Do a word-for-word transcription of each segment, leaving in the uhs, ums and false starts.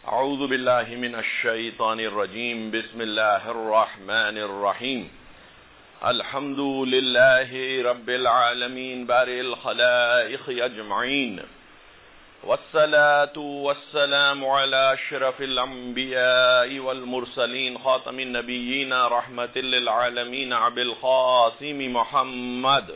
اعوذ باللہ من الشیطان الرجیم بسم اللہ الرحمن الرحیم الحمد للہ رب العالمین بارئ الخلائق اجمعین والصلاة والسلام على اشرف الانبیاء والمرسلین خاتم النبیین رحمت للعالمین ابی القاسم محمد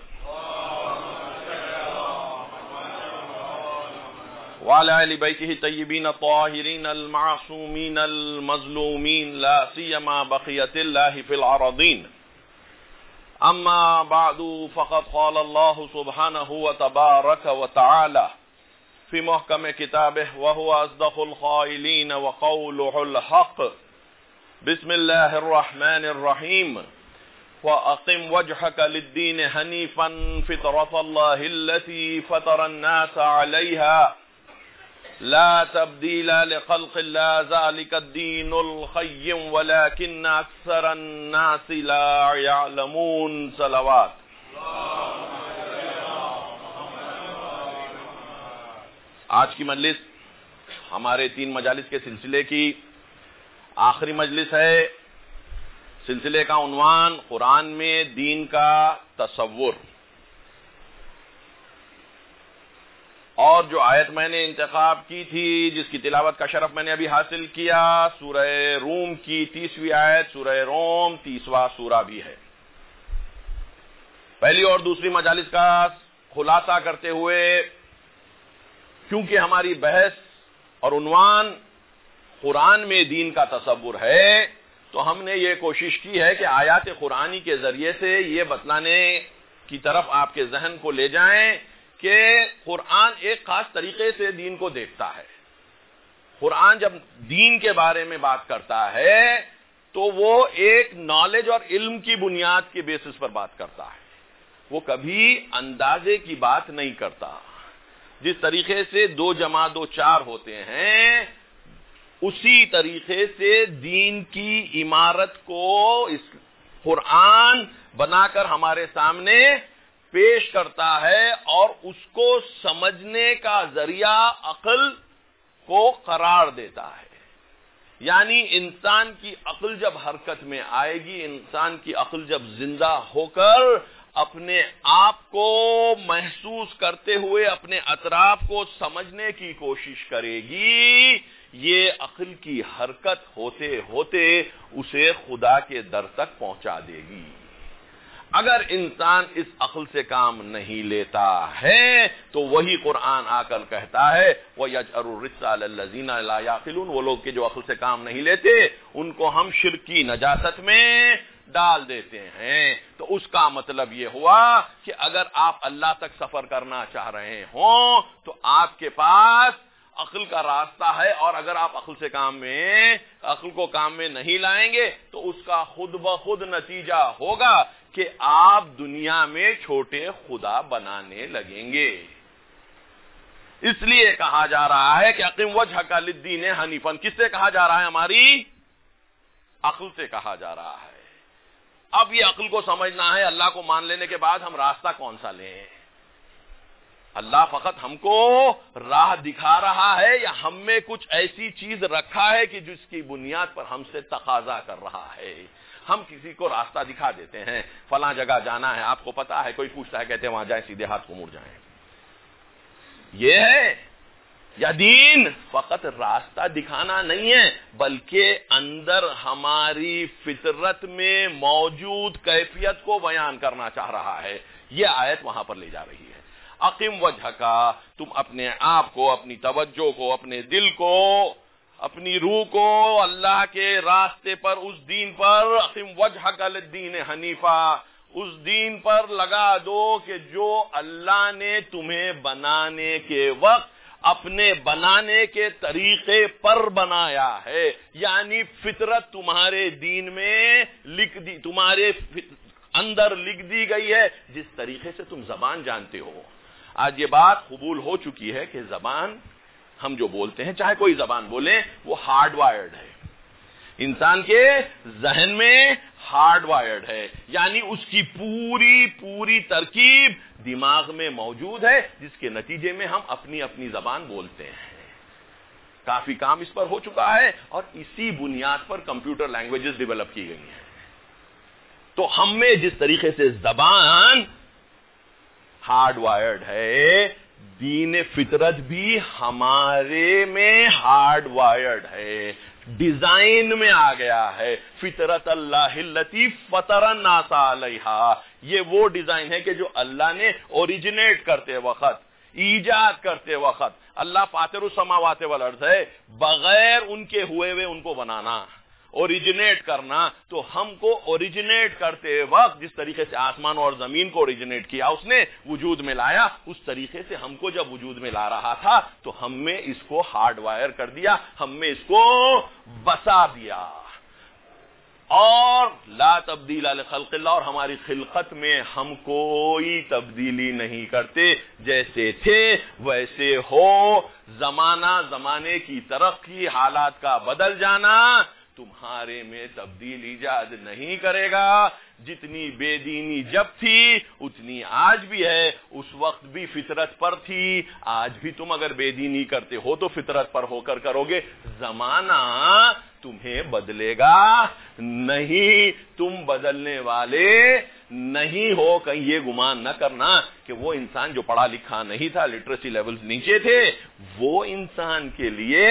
وعلى آل بيته الطيبين الطاهرين المعصومين المظلومين لا سيما بقية الله في الأراضين. أما بعد فقد قال الله سبحانه وتبارك وتعالى في محكم كتابه وهو أصدق القائلين وقوله الحق. بسم الله الرحمن الرحيم. وأقم وجهك للدين حنيفا فطرة الله التي فطر الناس عليها لا تبديل لخلق الله ذلك الدين القيم ولكن أكثر الناس لا يعلمون. صلوات. آج کی مجلس ہمارے تین مجالس کے سلسلے کی آخری مجلس ہے. سلسلے کا عنوان قرآن میں دین کا تصور، اور جو آیت میں نے انتخاب کی تھی جس کی تلاوت کا شرف میں نے ابھی حاصل کیا، سورہ روم کی تیسویں آیت. سورہ روم تیسواں سورہ بھی ہے. پہلی اور دوسری مجالس کا خلاصہ کرتے ہوئے، کیونکہ ہماری بحث اور عنوان قرآن میں دین کا تصور ہے، تو ہم نے یہ کوشش کی ہے کہ آیات قرآنی کے ذریعے سے یہ بتلانے کی طرف آپ کے ذہن کو لے جائیں کہ قرآن ایک خاص طریقے سے دین کو دیکھتا ہے. قرآن جب دین کے بارے میں بات کرتا ہے تو وہ ایک نالج اور علم کی بنیاد کے بیسس پر بات کرتا ہے. وہ کبھی اندازے کی بات نہیں کرتا. جس طریقے سے دو جمع دو چار ہوتے ہیں، اسی طریقے سے دین کی عمارت کو اس قرآن بنا کر ہمارے سامنے پیش کرتا ہے اور اس کو سمجھنے کا ذریعہ عقل کو قرار دیتا ہے. یعنی انسان کی عقل جب حرکت میں آئے گی، انسان کی عقل جب زندہ ہو کر اپنے آپ کو محسوس کرتے ہوئے اپنے اطراف کو سمجھنے کی کوشش کرے گی، یہ عقل کی حرکت ہوتے ہوتے اسے خدا کے در تک پہنچا دے گی. اگر انسان اس عقل سے کام نہیں لیتا ہے تو وہی قرآن آ کر کہتا ہے وَيَجْعَلُ الرِّجْسَ عَلَى الَّذِينَ لَا يَعْقِلُونَ. وہ لوگ کہ جو عقل سے کام نہیں لیتے ان کو ہم شرک کی نجاست میں ڈال دیتے ہیں. تو اس کا مطلب یہ ہوا کہ اگر آپ اللہ تک سفر کرنا چاہ رہے ہوں تو آپ کے پاس عقل کا راستہ ہے، اور اگر آپ عقل سے کام میں عقل کو کام میں نہیں لائیں گے تو اس کا خود بخود نتیجہ ہوگا کہ آپ دنیا میں چھوٹے خدا بنانے لگیں گے. اس لیے کہا جا رہا ہے کہ اقم وجہک للدین حنیفا. کس سے کہا جا رہا ہے؟ ہماری عقل سے کہا جا رہا ہے. اب یہ عقل کو سمجھنا ہے. اللہ کو مان لینے کے بعد ہم راستہ کون سا لیں؟ اللہ فقط ہم کو راہ دکھا رہا ہے یا ہم میں کچھ ایسی چیز رکھا ہے کہ جس کی بنیاد پر ہم سے تقاضا کر رہا ہے؟ ہم کسی کو راستہ دکھا دیتے ہیں، فلاں جگہ جانا ہے، آپ کو پتا ہے، کوئی پوچھتا ہے، کہتے ہیں وہاں جائیں، سیدھے ہاتھ کو مڑ جائیں. یہ ہے یا دین فقط راستہ دکھانا نہیں ہے، بلکہ اندر ہماری فطرت میں موجود کیفیت کو بیان کرنا چاہ رہا ہے. یہ آیت وہاں پر لے جا رہی ہے. اقم وجہ کا، تم اپنے آپ کو، اپنی توجہ کو، اپنے دل کو، اپنی روح کو اللہ کے راستے پر، اس دین پر، اقم وجہک للدین حنیفا، اس دین پر لگا دو کہ جو اللہ نے تمہیں بنانے کے وقت اپنے بنانے کے طریقے پر بنایا ہے. یعنی فطرت تمہارے دین میں لکھ دی، تمہارے اندر لکھ دی گئی ہے. جس طریقے سے تم زبان جانتے ہو، آج یہ بات قبول ہو چکی ہے کہ زبان ہم جو بولتے ہیں، چاہے کوئی زبان بولیں، وہ ہارڈ وائرڈ ہے. انسان کے ذہن میں ہارڈ وائرڈ ہے، یعنی اس کی پوری پوری ترکیب دماغ میں موجود ہے، جس کے نتیجے میں ہم اپنی اپنی زبان بولتے ہیں. کافی کام اس پر ہو چکا ہے اور اسی بنیاد پر کمپیوٹر لینگویجز ڈیولپ کی گئی ہیں. تو ہم میں جس طریقے سے زبان ہارڈ وائرڈ ہے، دین فطرت بھی ہمارے میں ہارڈ وائرڈ ہے، ڈیزائن میں آ گیا ہے. فطرت اللہ التی فطر الناس علیہا، یہ وہ ڈیزائن ہے کہ جو اللہ نے اوریجنیٹ کرتے وقت، ایجاد کرتے وقت، اللہ فاطر السماوات والارض ہے، بغیر ان کے ہوئے ہوئے ان کو بنانا، اوریجنیٹ کرنا. تو ہم کو اوریجنیٹ کرتے وقت جس طریقے سے آسمان اور زمین کو اوریجنیٹ کیا اس نے، وجود میں لایا، اس طریقے سے ہم کو جب وجود میں لا رہا تھا تو ہم میں اس کو ہارڈ وائر کر دیا، ہم میں اس کو بسا دیا. اور لا تبدیل لخلق اللہ، اور ہماری خلقت میں ہم کوئی تبدیلی نہیں کرتے، جیسے تھے ویسے ہو. زمانہ زمانے کی ترقی، حالات کا بدل جانا تمہارے میں تبدیل ایجاد نہیں کرے گا. جتنی بے دینی جب تھی اتنی آج بھی ہے، اس وقت بھی فطرت پر تھی، آج بھی تم اگر بے دینی کرتے ہو تو فطرت پر ہو کر کرو گے. زمانہ تمہیں بدلے گا نہیں، تم بدلنے والے نہیں ہو. کہیں یہ گمان نہ کرنا کہ وہ انسان جو پڑھا لکھا نہیں تھا، لٹریسی لیولز نیچے تھے، وہ انسان کے لیے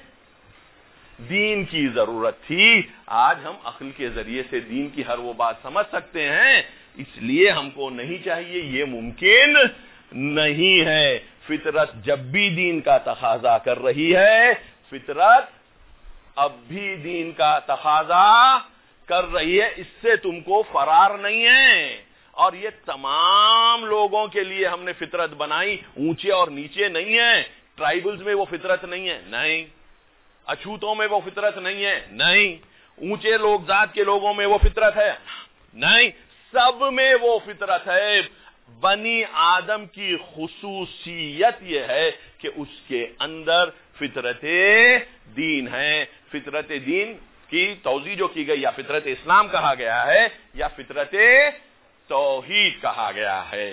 دین کی ضرورت تھی. آج ہم عقل کے ذریعے سے دین کی ہر وہ بات سمجھ سکتے ہیں، اس لیے ہم کو نہیں چاہیے، یہ ممکن نہیں ہے. فطرت جب بھی دین کا تقاضا کر رہی ہے، فطرت اب بھی دین کا تقاضا کر رہی ہے، اس سے تم کو فرار نہیں ہے. اور یہ تمام لوگوں کے لیے ہم نے فطرت بنائی، اونچے اور نیچے نہیں ہے. ٹرائبلز میں وہ فطرت نہیں ہے، نہیں. اچھوتوں میں وہ فطرت نہیں ہے، نہیں. اونچے لوگ ذات کے لوگوں میں وہ فطرت ہے، نہیں. سب میں وہ فطرت ہے. بنی آدم کی خصوصیت یہ ہے کہ اس کے اندر فطرت دین ہے. فطرت دین کی توضیح جو کی گئی، یا فطرت اسلام کہا گیا ہے یا فطرت توحید کہا گیا ہے.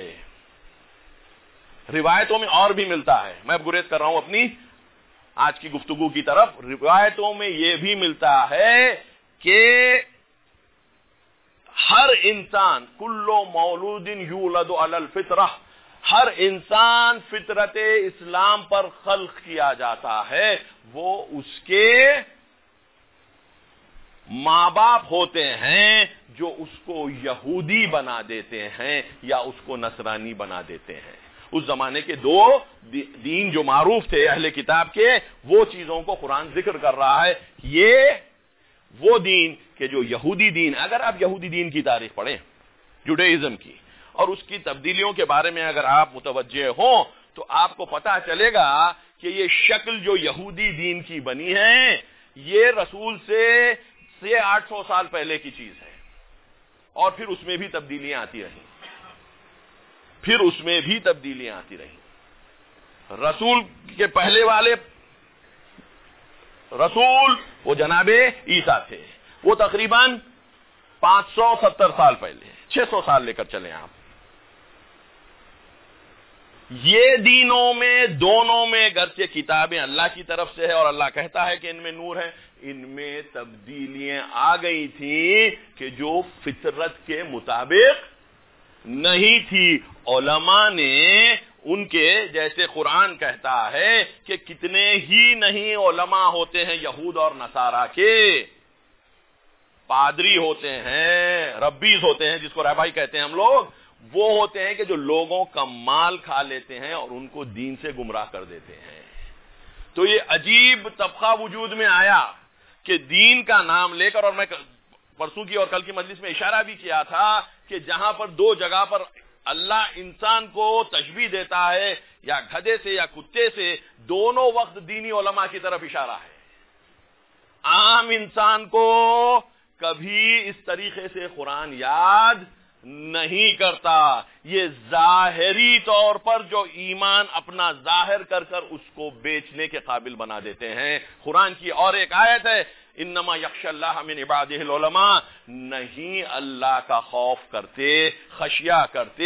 روایتوں میں اور بھی ملتا ہے. میں اب گریز کر رہا ہوں اپنی آج کی گفتگو کی طرف. روایتوں میں یہ بھی ملتا ہے کہ ہر انسان کلو مولود یولد علی الفطرہ، ہر انسان فطرت اسلام پر خلق کیا جاتا ہے. وہ اس کے ماں باپ ہوتے ہیں جو اس کو یہودی بنا دیتے ہیں یا اس کو نصرانی بنا دیتے ہیں. اس زمانے کے دو دین جو معروف تھے اہل کتاب کے، وہ چیزوں کو قرآن ذکر کر رہا ہے. یہ وہ دین کہ جو یہودی دین، اگر آپ یہودی دین کی تاریخ پڑھیں، جوڈائزم کی، اور اس کی تبدیلیوں کے بارے میں اگر آپ متوجہ ہوں تو آپ کو پتا چلے گا کہ یہ شکل جو یہودی دین کی بنی ہے، یہ رسول سے سے آٹھ سو سال پہلے کی چیز ہے. اور پھر اس میں بھی تبدیلیاں آتی رہیں، پھر اس میں بھی تبدیلیاں آتی رہیں. رسول کے پہلے والے رسول وہ جناب عیسیٰ تھے، وہ تقریباً پانچ سو ستر سال پہلے، چھ سو سال لے کر چلیں آپ. یہ دینوں میں دونوں میں گرچہ کتابیں اللہ کی طرف سے ہے اور اللہ کہتا ہے کہ ان میں نور ہے، ان میں تبدیلیاں آ گئی تھیں کہ جو فطرت کے مطابق نہیں تھی. علماء نے ان کے، جیسے قرآن کہتا ہے کہ کتنے ہی نہیں علماء ہوتے ہیں یہود اور نصارہ کے، پادری ہوتے ہیں، ربیز ہوتے ہیں جس کو رہبائی کہتے ہیں ہم لوگ، وہ ہوتے ہیں کہ جو لوگوں کا مال کھا لیتے ہیں اور ان کو دین سے گمراہ کر دیتے ہیں. تو یہ عجیب طبقہ وجود میں آیا کہ دین کا نام لے کر، اور میں پرسوں کی اور کل کی مجلس میں اشارہ بھی کیا تھا کہ جہاں پر دو جگہ پر اللہ انسان کو تشبیہ دیتا ہے، یا گدھے سے یا کتے سے، دونوں وقت دینی علماء کی طرف اشارہ ہے. عام انسان کو کبھی اس طریقے سے قرآن یاد نہیں کرتا. یہ ظاہری طور پر جو ایمان اپنا ظاہر کر کر اس کو بیچنے کے قابل بنا دیتے ہیں. قرآن کی اور ایک آیت ہے، انما یخشی اللہ من عبادہ العلماء، نہیں اللہ کا خوف کرتے، خشیہ کرتے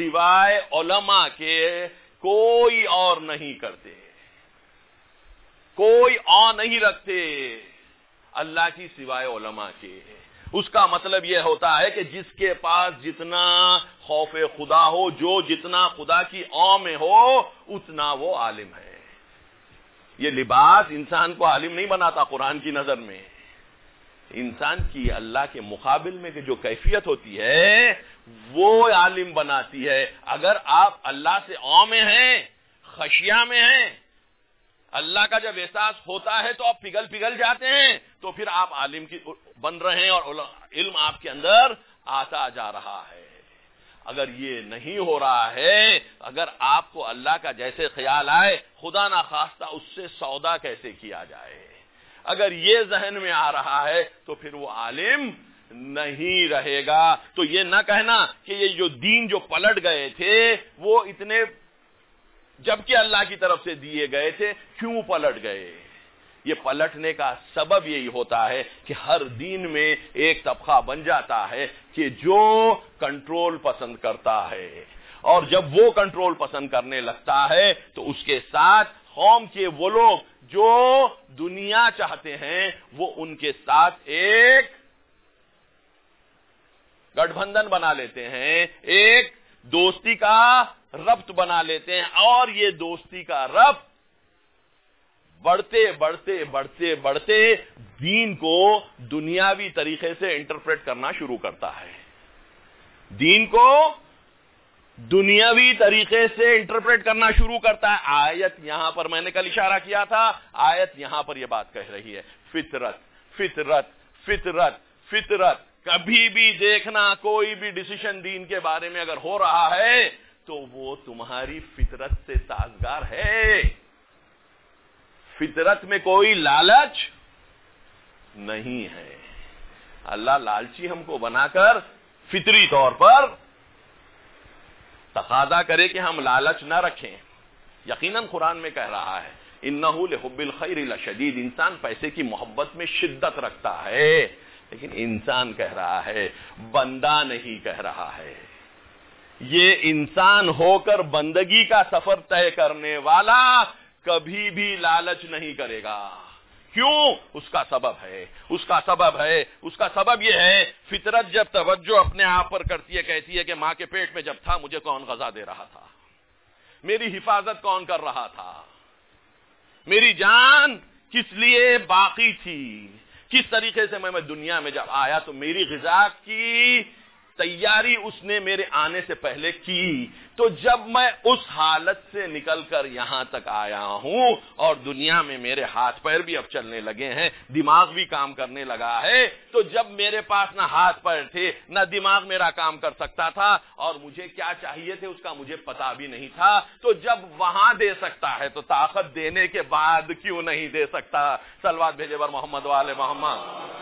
سوائے علماء کے کوئی اور نہیں کرتے. کوئی آ نہیں رکھتے اللہ کی سوائے علماء کے. اس کا مطلب یہ ہوتا ہے کہ جس کے پاس جتنا خوف خدا ہو، جو جتنا خدا کی آ میں ہو، اتنا وہ عالم ہے. یہ لباس انسان کو عالم نہیں بناتا قرآن کی نظر میں. انسان کی اللہ کے مقابل میں جو کیفیت ہوتی ہے وہ عالم بناتی ہے. اگر آپ اللہ سے آ میں ہیں، خشیہ میں ہیں، اللہ کا جب احساس ہوتا ہے تو آپ پگھل پگھل جاتے ہیں، تو پھر آپ عالم کی بن رہے ہیں اور علم آپ کے اندر آتا جا رہا ہے. اگر یہ نہیں ہو رہا ہے، اگر آپ کو اللہ کا جیسے خیال آئے، خدا نہ خواستہ اس سے سودا کیسے کیا جائے، اگر یہ ذہن میں آ رہا ہے تو پھر وہ عالم نہیں رہے گا. تو یہ نہ کہنا کہ یہ جو دین جو پلٹ گئے تھے وہ اتنے، جبکہ اللہ کی طرف سے دیے گئے تھے، کیوں پلٹ گئے؟ یہ پلٹنے کا سبب یہی ہوتا ہے کہ ہر دین میں ایک طبقہ بن جاتا ہے کہ جو کنٹرول پسند کرتا ہے، اور جب وہ کنٹرول پسند کرنے لگتا ہے تو اس کے ساتھ قوم کے وہ لوگ جو دنیا چاہتے ہیں وہ ان کے ساتھ ایک گٹھ بندھن بنا لیتے ہیں، ایک دوستی کا ربط بنا لیتے ہیں، اور یہ دوستی کا ربط بڑھتے بڑھتے بڑھتے بڑھتے دین کو دنیاوی طریقے سے انٹرپریٹ کرنا شروع کرتا ہے. دین کو دنیاوی طریقے سے انٹرپریٹ کرنا شروع کرتا ہے. آیت یہاں پر میں نے کل اشارہ کیا تھا، آیت یہاں پر یہ بات کہہ رہی ہے، فطرت فطرت فطرت فطرت. کبھی بھی دیکھنا کوئی بھی ڈیسیشن دین کے بارے میں اگر ہو رہا ہے تو وہ تمہاری فطرت سے سازگار ہے. فطرت میں کوئی لالچ نہیں ہے. اللہ لالچی ہم کو بنا کر فطری طور پر تقاضا کرے کہ ہم لالچ نہ رکھیں. یقیناً قرآن میں کہہ رہا ہے انہ لحب الخیر لشدید، انسان پیسے کی محبت میں شدت رکھتا ہے، لیکن انسان کہہ رہا ہے، بندہ نہیں کہہ رہا ہے. یہ انسان ہو کر بندگی کا سفر طے کرنے والا کبھی بھی لالچ نہیں کرے گا. کیوں؟ اس کا سبب ہے، اس کا سبب ہے اس کا سبب یہ ہے، فطرت جب توجہ اپنے آپ پر کرتی ہے، کہتی ہے کہ ماں کے پیٹ میں جب تھا مجھے کون غذا دے رہا تھا، میری حفاظت کون کر رہا تھا، میری جان کس لیے باقی تھی، کس طریقے سے میں دنیا میں جب آیا تو میری غذا کی تیاری اس نے میرے آنے سے پہلے کی. تو جب میں اس حالت سے نکل کر یہاں تک آیا ہوں اور دنیا میں میرے ہاتھ پیر بھی اب چلنے لگے ہیں، دماغ بھی کام کرنے لگا ہے، تو جب میرے پاس نہ ہاتھ پیر تھے نہ دماغ میرا کام کر سکتا تھا اور مجھے کیا چاہیے تھے اس کا مجھے پتا بھی نہیں تھا، تو جب وہاں دے سکتا ہے تو طاقت دینے کے بعد کیوں نہیں دے سکتا؟ صلوات بھیجے بر محمد والے محمد.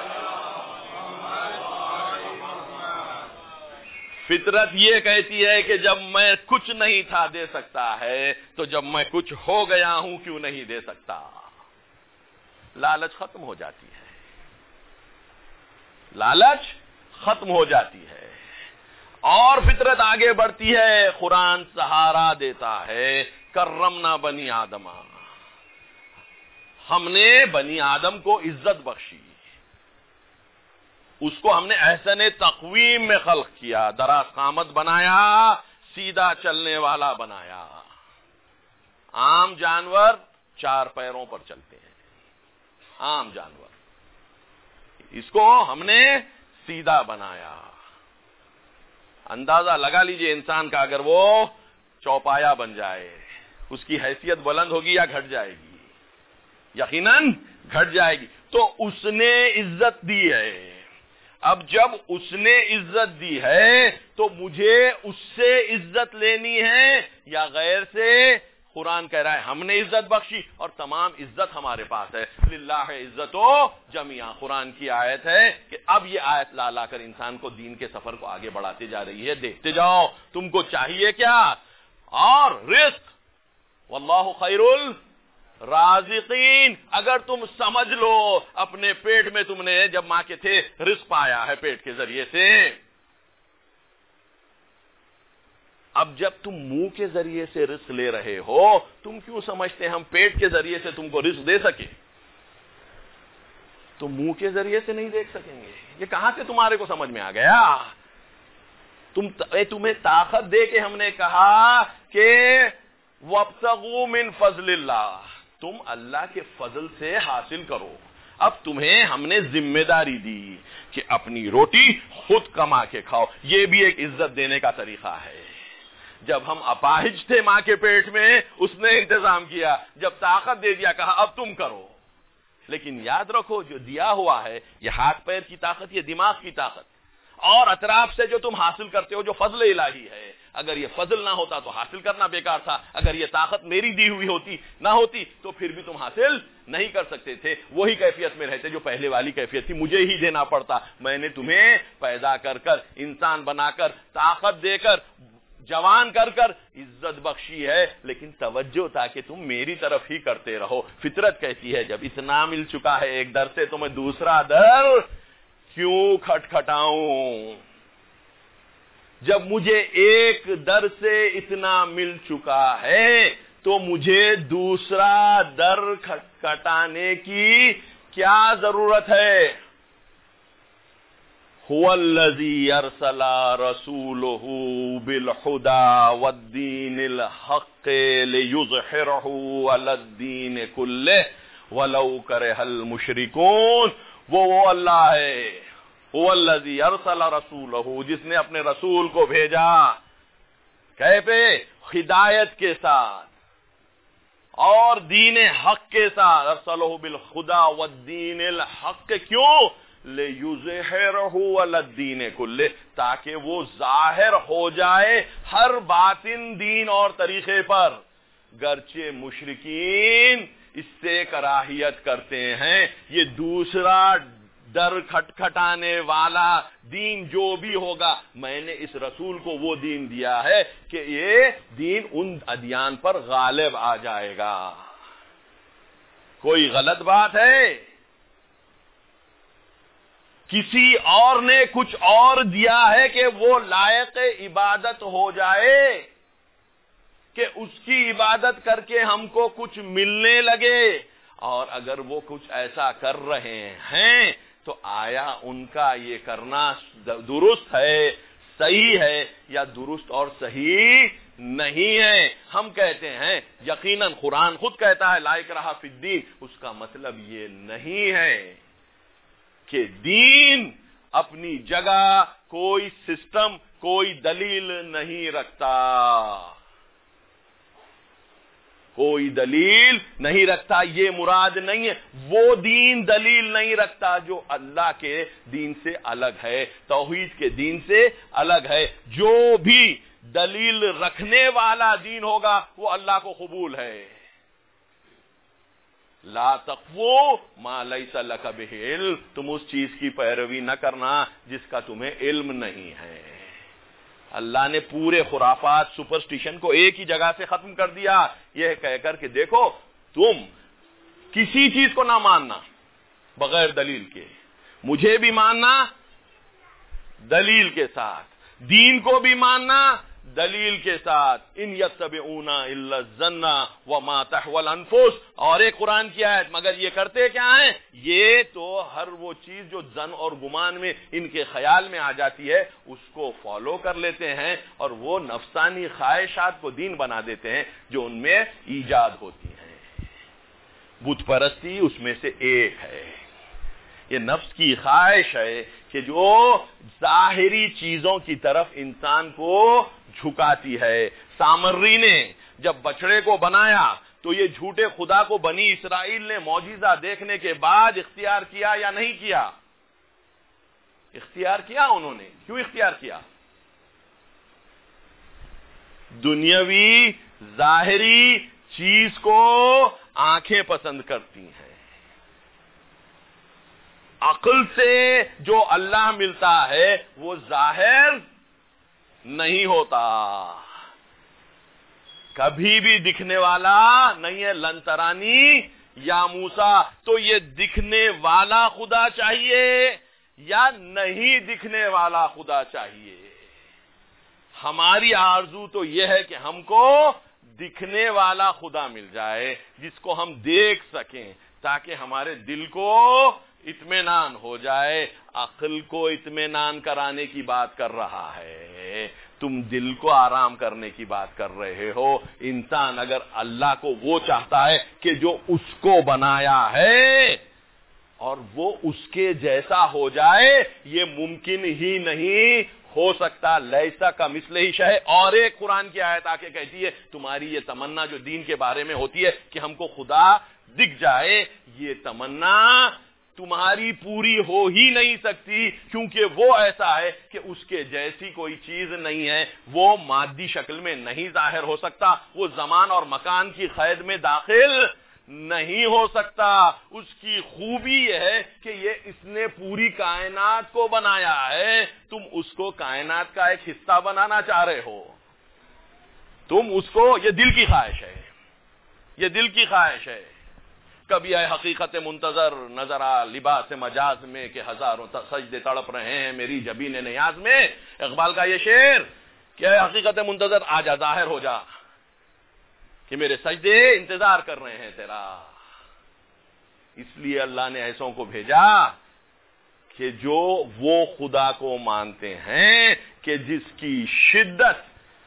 فطرت یہ کہتی ہے کہ جب میں کچھ نہیں تھا دے سکتا ہے، تو جب میں کچھ ہو گیا ہوں کیوں نہیں دے سکتا؟ لالچ ختم ہو جاتی ہے، لالچ ختم ہو جاتی ہے اور فطرت آگے بڑھتی ہے. قرآن سہارا دیتا ہے، کرمنا بنی آدم، ہم نے بنی آدم کو عزت بخشی، اس کو ہم نے احسن تقویم میں خلق کیا، دراز قامت بنایا، سیدھا چلنے والا بنایا. عام جانور چار پیروں پر چلتے ہیں، عام جانور، اس کو ہم نے سیدھا بنایا. اندازہ لگا لیجئے انسان کا، اگر وہ چوپایا بن جائے اس کی حیثیت بلند ہوگی یا گھٹ جائے گی؟ یقیناً گھٹ جائے گی. تو اس نے عزت دی ہے. اب جب اس نے عزت دی ہے تو مجھے اس سے عزت لینی ہے یا غیر سے؟ قرآن کہہ رہا ہے ہم نے عزت بخشی اور تمام عزت ہمارے پاس ہے. للہ عزت و جمیعا، قرآن کی آیت ہے کہ اب یہ آیت لا لا کر انسان کو دین کے سفر کو آگے بڑھاتے جا رہی ہے. دیکھتے جاؤ تم کو چاہیے کیا. اور رزق واللہ خیر الرازقین، اگر تم سمجھ لو اپنے پیٹ میں تم نے جب ماں کے تھے رزق پایا ہے پیٹ کے ذریعے سے، اب جب تم منہ کے ذریعے سے رزق لے رہے ہو، تم کیوں سمجھتے ہم پیٹ کے ذریعے سے تم کو رزق دے سکے؟ تو منہ کے ذریعے سے نہیں دیکھ سکیں گے. یہ کہاں سے تمہارے کو سمجھ میں آ گیا؟ تم تمہیں طاقت دے کے ہم نے کہا کہ وَابْتَغُوا مِن فَضْلِ اللَّهِ، تم اللہ کے فضل سے حاصل کرو. اب تمہیں ہم نے ذمہ داری دی کہ اپنی روٹی خود کما کے کھاؤ. یہ بھی ایک عزت دینے کا طریقہ ہے. جب ہم اپاہج تھے ماں کے پیٹ میں، اس نے انتظام کیا. جب طاقت دے دیا، کہا اب تم کرو. لیکن یاد رکھو، جو دیا ہوا ہے یہ ہاتھ پیر کی طاقت، یہ دماغ کی طاقت، اور اطراف سے جو تم حاصل کرتے ہو جو فضل الہی ہے، اگر یہ فضل نہ ہوتا تو حاصل کرنا بیکار تھا. اگر یہ طاقت میری دی ہوئی ہوتی نہ ہوتی تو پھر بھی تم حاصل نہیں کر سکتے تھے. وہی کیفیت میں رہتے جو پہلے والی کیفیت تھی. مجھے ہی دینا پڑتا. میں نے تمہیں پیدا کر کر، انسان بنا کر، طاقت دے کر، جوان کر کر عزت بخشی ہے، لیکن توجہ تاکہ تم میری طرف ہی کرتے رہو. فطرت کہتی ہے جب اتنا مل چکا ہے ایک در سے تو میں دوسرا در کیوں کھٹکھٹاؤں؟ جب مجھے ایک در سے اتنا مل چکا ہے تو مجھے دوسرا در کھٹکھٹانے کی کیا ضرورت ہے؟ هو الذی ارسل رسولہ بالہدی والدین الحق لیظہرہ علی الدین کلہ ولو کرہ المشرکون. وہ وہ اللہ ہے، هو الذی ارسل رسولہ، جس نے اپنے رسول کو بھیجا کیسے؟ ہدایت کے ساتھ اور دین حق کے ساتھ. ارسلہ بالہدی والدین الحق. کیوں؟ لِيُظْهِرَهُ عَلَى الدِّينِ كُلِّهِ، تاکہ وہ ظاہر ہو جائے ہر باطن دین اور طریقے پر. گرچہ مشرکین اس سے کراہیت کرتے ہیں. یہ دوسرا در کھٹکھٹانے والا دین جو بھی ہوگا، میں نے اس رسول کو وہ دین دیا ہے کہ یہ دین ان ادیان پر غالب آ جائے گا. کوئی غلط بات ہے؟ کسی اور نے کچھ اور دیا ہے کہ وہ لائق عبادت ہو جائے، کہ اس کی عبادت کر کے ہم کو کچھ ملنے لگے؟ اور اگر وہ کچھ ایسا کر رہے ہیں تو آیا ان کا یہ کرنا درست ہے، صحیح ہے، یا درست اور صحیح نہیں ہے؟ ہم کہتے ہیں یقیناً قرآن خود کہتا ہے لا اکراہ فی الدین. اس کا مطلب یہ نہیں ہے کہ دین اپنی جگہ کوئی سسٹم، کوئی دلیل نہیں رکھتا. کوئی دلیل نہیں رکھتا، یہ مراد نہیں ہے. وہ دین دلیل نہیں رکھتا جو اللہ کے دین سے الگ ہے، توحید کے دین سے الگ ہے. جو بھی دلیل رکھنے والا دین ہوگا وہ اللہ کو قبول ہے. لا تقفو ما لیس لک بہ علم، تم اس چیز کی پیروی نہ کرنا جس کا تمہیں علم نہیں ہے. اللہ نے پورے خرافات، سپرسٹیشن کو ایک ہی جگہ سے ختم کر دیا، یہ کہہ کر کہ دیکھو تم کسی چیز کو نہ ماننا بغیر دلیل کے، مجھے بھی ماننا دلیل کے ساتھ، دین کو بھی ماننا دلیل کے ساتھ. ان یتبعون الا الظن وما تحوی الانفس. اور ایک قرآن کی آیت، مگر یہ کرتے کیا ہیں؟ یہ تو ہر وہ چیز جو ظن اور گمان میں ان کے خیال میں آ جاتی ہے اس کو فالو کر لیتے ہیں، اور وہ نفسانی خواہشات کو دین بنا دیتے ہیں جو ان میں ایجاد ہوتی ہیں. بت پرستی اس میں سے ایک ہے. یہ نفس کی خواہش ہے کہ جو ظاہری چیزوں کی طرف انسان کو جھکاتی ہے. سامری نے جب بچڑے کو بنایا تو یہ جھوٹے خدا کو بنی اسرائیل نے معجزہ دیکھنے کے بعد اختیار کیا یا نہیں کیا؟ اختیار کیا انہوں نے. کیوں اختیار کیا؟ دنیاوی ظاہری چیز کو آنکھیں پسند کرتی ہیں. عقل سے جو اللہ ملتا ہے وہ ظاہر نہیں ہوتا، کبھی بھی دکھنے والا نہیں ہے. لن ترانی یا موسیٰ، تو یہ دکھنے والا خدا چاہیے یا نہیں دکھنے والا خدا چاہیے؟ ہماری آرزو تو یہ ہے کہ ہم کو دکھنے والا خدا مل جائے جس کو ہم دیکھ سکیں تاکہ ہمارے دل کو اطمینان ہو جائے. عقل کو اطمینان کرانے کی بات کر رہا ہے, تم دل کو آرام کرنے کی بات کر رہے ہو. انسان اگر اللہ کو وہ چاہتا ہے کہ جو اس کو بنایا ہے اور وہ اس کے جیسا ہو جائے, یہ ممکن ہی نہیں ہو سکتا. لیسا کا مثل ہی شے. اور ایک قرآن کی آیت آ کے کہتی ہے تمہاری یہ تمنا جو دین کے بارے میں ہوتی ہے کہ ہم کو خدا دکھ جائے, یہ تمنا تمہاری پوری ہو ہی نہیں سکتی, کیونکہ وہ ایسا ہے کہ اس کے جیسی کوئی چیز نہیں ہے. وہ مادی شکل میں نہیں ظاہر ہو سکتا, وہ زمان اور مکان کی قید میں داخل نہیں ہو سکتا. اس کی خوبی یہ ہے کہ یہ اس نے پوری کائنات کو بنایا ہے, تم اس کو کائنات کا ایک حصہ بنانا چاہ رہے ہو. تم اس کو, یہ دل کی خواہش ہے, یہ دل کی خواہش ہے. کبھی ہے حقیقت منتظر نظر آ لباس مجاز میں کہ ہزاروں سجدے تڑپ رہے ہیں میری جبین نیاز میں. اقبال کا یہ شعر کہ ہے حقیقت منتظر آجا ظاہر ہو جا کہ میرے سجدے انتظار کر رہے ہیں تیرا. اس لیے اللہ نے ایسوں کو بھیجا کہ جو وہ خدا کو مانتے ہیں کہ جس کی شدت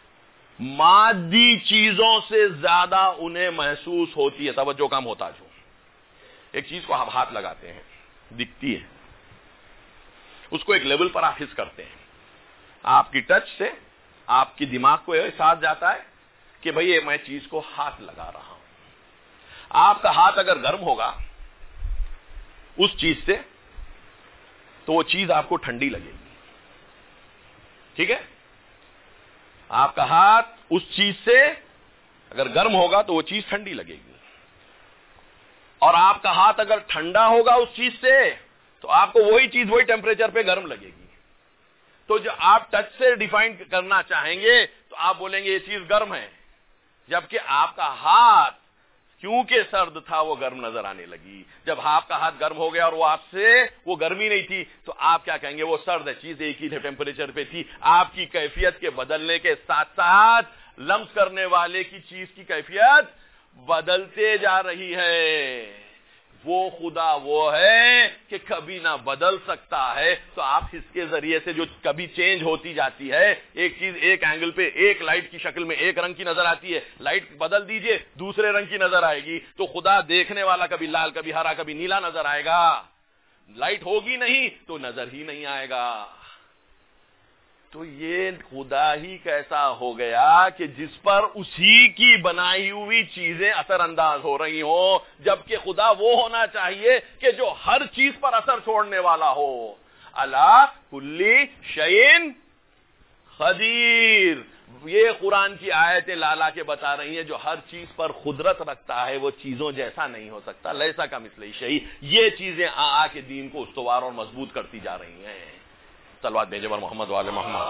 مادی چیزوں سے زیادہ انہیں محسوس ہوتی ہے. توجہ کم ہوتا جو ایک چیز کو آپ ہاتھ لگاتے ہیں دکھتی ہے, اس کو ایک لیول پر آپ حس کرتے ہیں, آپ کی ٹچ سے آپ کی دماغ کو احساس جاتا ہے کہ بھئی میں چیز کو ہاتھ لگا رہا ہوں. آپ کا ہاتھ اگر گرم ہوگا اس چیز سے تو وہ چیز آپ کو ٹھنڈی لگے گی. ٹھیک ہے, آپ کا ہاتھ اس چیز سے اگر گرم ہوگا تو وہ چیز ٹھنڈی لگے گی, اور آپ کا ہاتھ اگر ٹھنڈا ہوگا اس چیز سے تو آپ کو وہی چیز وہی ٹیمپریچر پہ گرم لگے گی. تو جو آپ ٹچ سے ڈیفائن کرنا چاہیں گے تو آپ بولیں گے یہ چیز گرم ہے, جبکہ آپ کا ہاتھ کیونکہ سرد تھا وہ گرم نظر آنے لگی. جب آپ کا ہاتھ گرم ہو گیا اور وہ آپ سے وہ گرمی نہیں تھی تو آپ کیا کہیں گے وہ سرد ہے, چیز ایک ہی ٹیمپریچر پہ تھی. آپ کی کیفیت کے بدلنے کے ساتھ ساتھ لمس کرنے والے کی چیز کی کیفیت بدلتے جا رہی ہے. وہ خدا وہ ہے کہ کبھی نہ بدل سکتا ہے. تو آپ اس کے ذریعے سے جو کبھی چینج ہوتی جاتی ہے, ایک چیز ایک اینگل پہ ایک لائٹ کی شکل میں ایک رنگ کی نظر آتی ہے, لائٹ بدل دیجئے دوسرے رنگ کی نظر آئے گی. تو خدا دیکھنے والا کبھی لال کبھی ہرا کبھی نیلا نظر آئے گا. لائٹ ہوگی نہیں تو نظر ہی نہیں آئے گا. تو یہ خدا ہی کیسا ہو گیا کہ جس پر اسی کی بنائی ہوئی چیزیں اثر انداز ہو رہی ہوں, جبکہ خدا وہ ہونا چاہیے کہ جو ہر چیز پر اثر چھوڑنے والا ہو. الا کلی شیء قدیر. یہ قرآن کی آیتیں لالا کے بتا رہی ہیں جو ہر چیز پر قدرت رکھتا ہے وہ چیزوں جیسا نہیں ہو سکتا. لیسا کا مثل شیء. یہ چیزیں آ آ کے دین کو استوار اور مضبوط کرتی جا رہی ہیں. صلوات بھیجے پر محمد والے محمد.